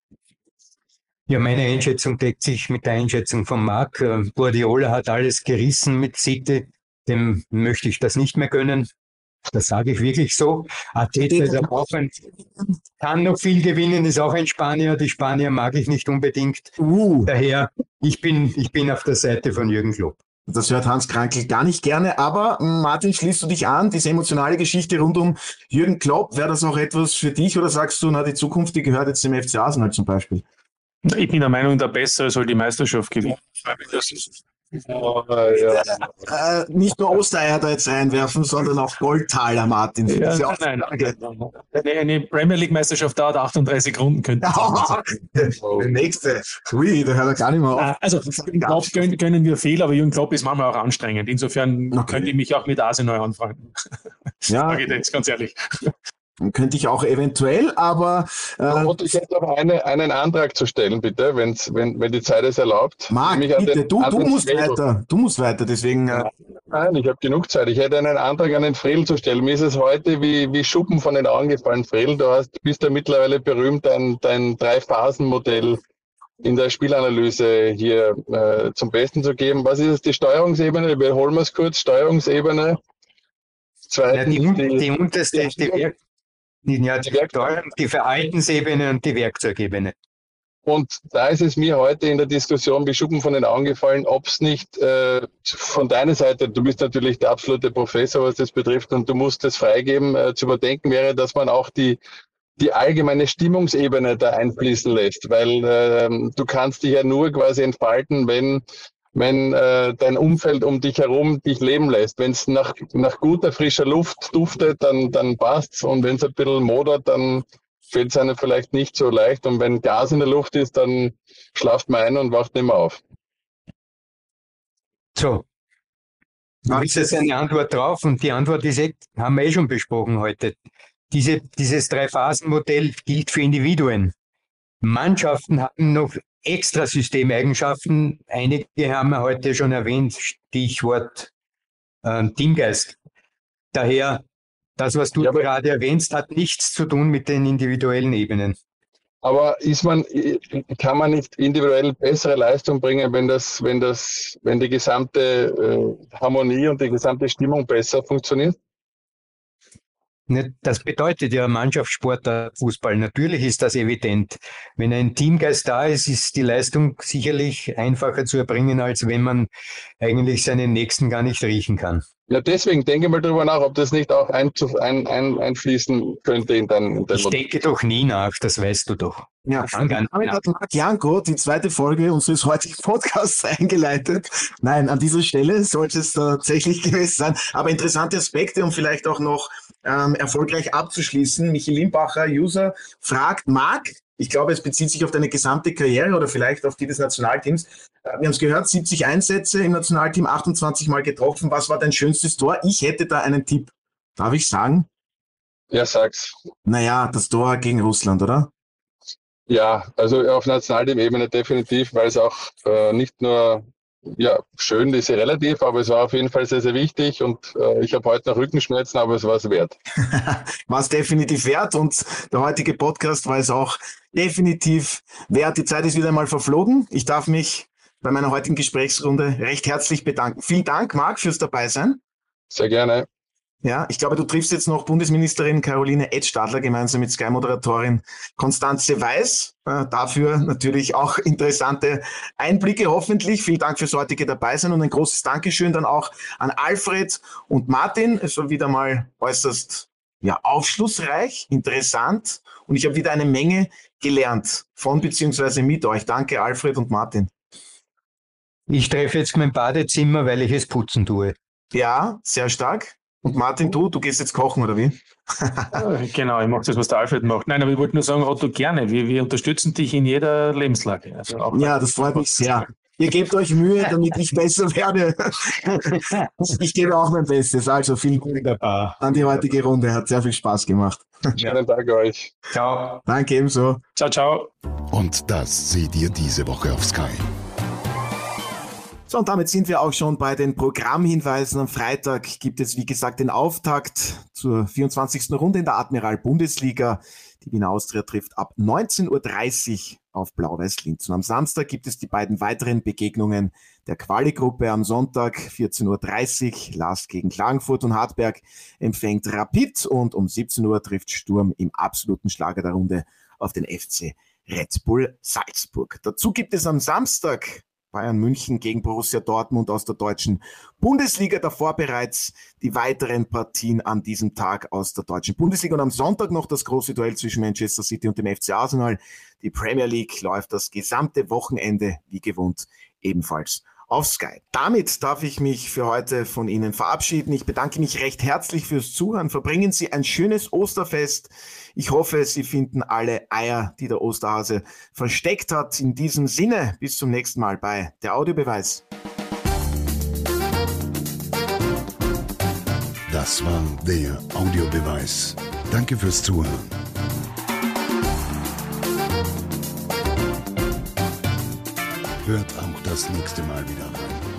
Ja, meine Einschätzung deckt sich mit der Einschätzung von Marc. Guardiola hat alles gerissen mit City. Dem möchte ich das nicht mehr gönnen. Das sage ich wirklich so. Arteta ist auch ein, kann noch viel gewinnen, ist auch ein Spanier. Die Spanier mag ich nicht unbedingt. Uh. Daher, ich bin, ich bin auf der Seite von Jürgen Klopp. Das hört Hans Krankl gar nicht gerne, aber Martin, schließt du dich an, diese emotionale Geschichte rund um Jürgen Klopp, wäre das auch etwas für dich oder sagst du, na, die Zukunft, die gehört jetzt dem F C Arsenal zum Beispiel? Ich bin der Meinung, der Bessere soll die Meisterschaft gewinnen. Das ist, oh, ja. äh, nicht nur Ostereier da jetzt reinwerfen, sondern auch Goldtaler, Martin. Ja, ja auch nein, nein, eine, eine Premier League Meisterschaft dauert achtunddreißig Runden. Könnte oh, der nächste. Ui, da hört er gar nicht mehr auf. Also Klopp können, können wir viel, aber Jürgen Klopp ist manchmal auch anstrengend. Insofern okay. könnte ich mich auch mit Arsenal anfreunden. Ja. Sage ich jetzt ganz ehrlich. Könnte ich auch eventuell, aber... Äh, und ich hätte noch eine, einen Antrag zu stellen, bitte, wenn's, wenn, wenn die Zeit es erlaubt. Marc, bitte, du, du musst Fredl. weiter, du musst weiter, deswegen... Äh Nein, ich habe genug Zeit. Ich hätte einen Antrag an den Fredl zu stellen. Mir ist es heute wie, wie Schuppen von den Augen gefallen, Fredl. Du hast, bist ja mittlerweile berühmt, dein, dein Drei-Phasen-Modell in der Spielanalyse hier äh, zum Besten zu geben. Was ist es, die Steuerungsebene? Wir holen wir es kurz, Steuerungsebene. Zweitens, ja, die, die, die unterste, die, Werk, die, ja, die, Werk die Verhaltensebene und die Werkzeugebene. Und da ist es mir heute in der Diskussion wie Schuppen von den Augen gefallen, ob es nicht äh, von deiner Seite, du bist natürlich der absolute Professor, was das betrifft, und du musst es freigeben, äh, zu überdenken wäre, dass man auch die die allgemeine Stimmungsebene da einfließen lässt, weil äh, du kannst dich ja nur quasi entfalten, wenn wenn äh, dein Umfeld um dich herum dich leben lässt. Wenn es nach nach guter, frischer Luft duftet, dann dann passt's, und wenn es ein bisschen modert, dann fällt es einem vielleicht nicht so leicht, und wenn Gas in der Luft ist, dann schlaft man ein und wacht nicht mehr auf. So, da ist jetzt eine Antwort drauf, und die Antwort ist, eh, haben wir eh schon besprochen heute. Diese, dieses Drei-Phasen-Modell gilt für Individuen. Mannschaften haben noch extra Systemeigenschaften. Einige haben wir heute schon erwähnt, Stichwort äh, Teamgeist. Daher, das, was du ja, gerade erwähnst, hat nichts zu tun mit den individuellen Ebenen. Aber ist man, kann man nicht individuell bessere Leistung bringen, wenn das, wenn das, wenn die gesamte äh, Harmonie und die gesamte Stimmung besser funktioniert? Das bedeutet ja Mannschaftssport, Fußball. Natürlich ist das evident. Wenn ein Teamgeist da ist, ist die Leistung sicherlich einfacher zu erbringen, als wenn man eigentlich seinen Nächsten gar nicht riechen kann. Ja, deswegen denke mal drüber nach, ob das nicht auch ein, ein, ein, einfließen könnte in dein, in dein Ich Modell. denke doch nie nach, das weißt du doch. Ja, damit hat Marc Janko die zweite Folge unseres heutigen Podcasts eingeleitet. Nein, an dieser Stelle sollte es tatsächlich gewesen sein. Aber interessante Aspekte, um vielleicht auch noch ähm, erfolgreich abzuschließen. Michi Limbacher, User, fragt Marc, ich glaube, es bezieht sich auf deine gesamte Karriere oder vielleicht auf die des Nationalteams. Wir haben es gehört, siebzig Einsätze im Nationalteam, achtundzwanzig Mal getroffen. Was war dein schönstes Tor? Ich hätte da einen Tipp. Darf ich sagen? Ja, sag's. Naja, das Tor gegen Russland, oder? Ja, also auf Nationalteam-Ebene definitiv, weil es auch äh, nicht nur ja, schön ist ja relativ, aber es war auf jeden Fall sehr, sehr wichtig und äh, ich habe heute noch Rückenschmerzen, aber es war es wert. War es definitiv wert und der heutige Podcast war es auch definitiv wert. Die Zeit ist wieder einmal verflogen. Ich darf mich bei meiner heutigen Gesprächsrunde recht herzlich bedanken. Vielen Dank, Marc, fürs Dabeisein. Sehr gerne. Ja, ich glaube, du triffst jetzt noch Bundesministerin Caroline Edstadler gemeinsam mit Sky-Moderatorin Konstanze Weiß. Äh, dafür natürlich auch interessante Einblicke, hoffentlich. Vielen Dank fürs heutige Dabeisein und ein großes Dankeschön dann auch an Alfred und Martin. Es war wieder mal äußerst ja, aufschlussreich, interessant und ich habe wieder eine Menge gelernt von bzw. mit euch. Danke, Alfred und Martin. Ich treffe jetzt mein Badezimmer, weil ich es putzen tue. Ja, sehr stark. Und Martin, du, du gehst jetzt kochen, oder wie? Genau, ich mache das, was der Alfred macht. Nein, aber ich wollte nur sagen, Otto, gerne. Wir, wir unterstützen dich in jeder Lebenslage. Also auch ja, das freut mich sehr. Ihr gebt euch Mühe, damit ich besser werde. Ich gebe auch mein Bestes. Also vielen Dank an die heutige Runde. Hat sehr viel Spaß gemacht. Schönen Tag euch. Ciao. Danke ebenso. Ciao, ciao. Und das seht ihr diese Woche auf Sky. So, und damit sind wir auch schon bei den Programmhinweisen. Am Freitag gibt es, wie gesagt, den Auftakt zur vierundzwanzigsten Runde in der Admiral-Bundesliga. Die Wiener Austria trifft ab neunzehn Uhr dreißig auf Blau-Weiß-Linz. Und am Samstag gibt es die beiden weiteren Begegnungen der Quali-Gruppe. Am Sonntag vierzehn Uhr dreißig Last gegen Klagenfurt und Hartberg empfängt Rapid. Und um siebzehn Uhr trifft Sturm im absoluten Schlager der Runde auf den F C Red Bull Salzburg. Dazu gibt es am Samstag Bayern München gegen Borussia Dortmund aus der deutschen Bundesliga. Davor bereits die weiteren Partien an diesem Tag aus der deutschen Bundesliga. Und am Sonntag noch das große Duell zwischen Manchester City und dem F C Arsenal. Die Premier League läuft das gesamte Wochenende wie gewohnt ebenfalls auf Sky. Damit darf ich mich für heute von Ihnen verabschieden. Ich bedanke mich recht herzlich fürs Zuhören. Verbringen Sie ein schönes Osterfest. Ich hoffe, Sie finden alle Eier, die der Osterhase versteckt hat. In diesem Sinne, bis zum nächsten Mal bei der Audiobeweis. Das war der Audiobeweis. Danke fürs Zuhören. Hört auch das nächste Mal wieder rein.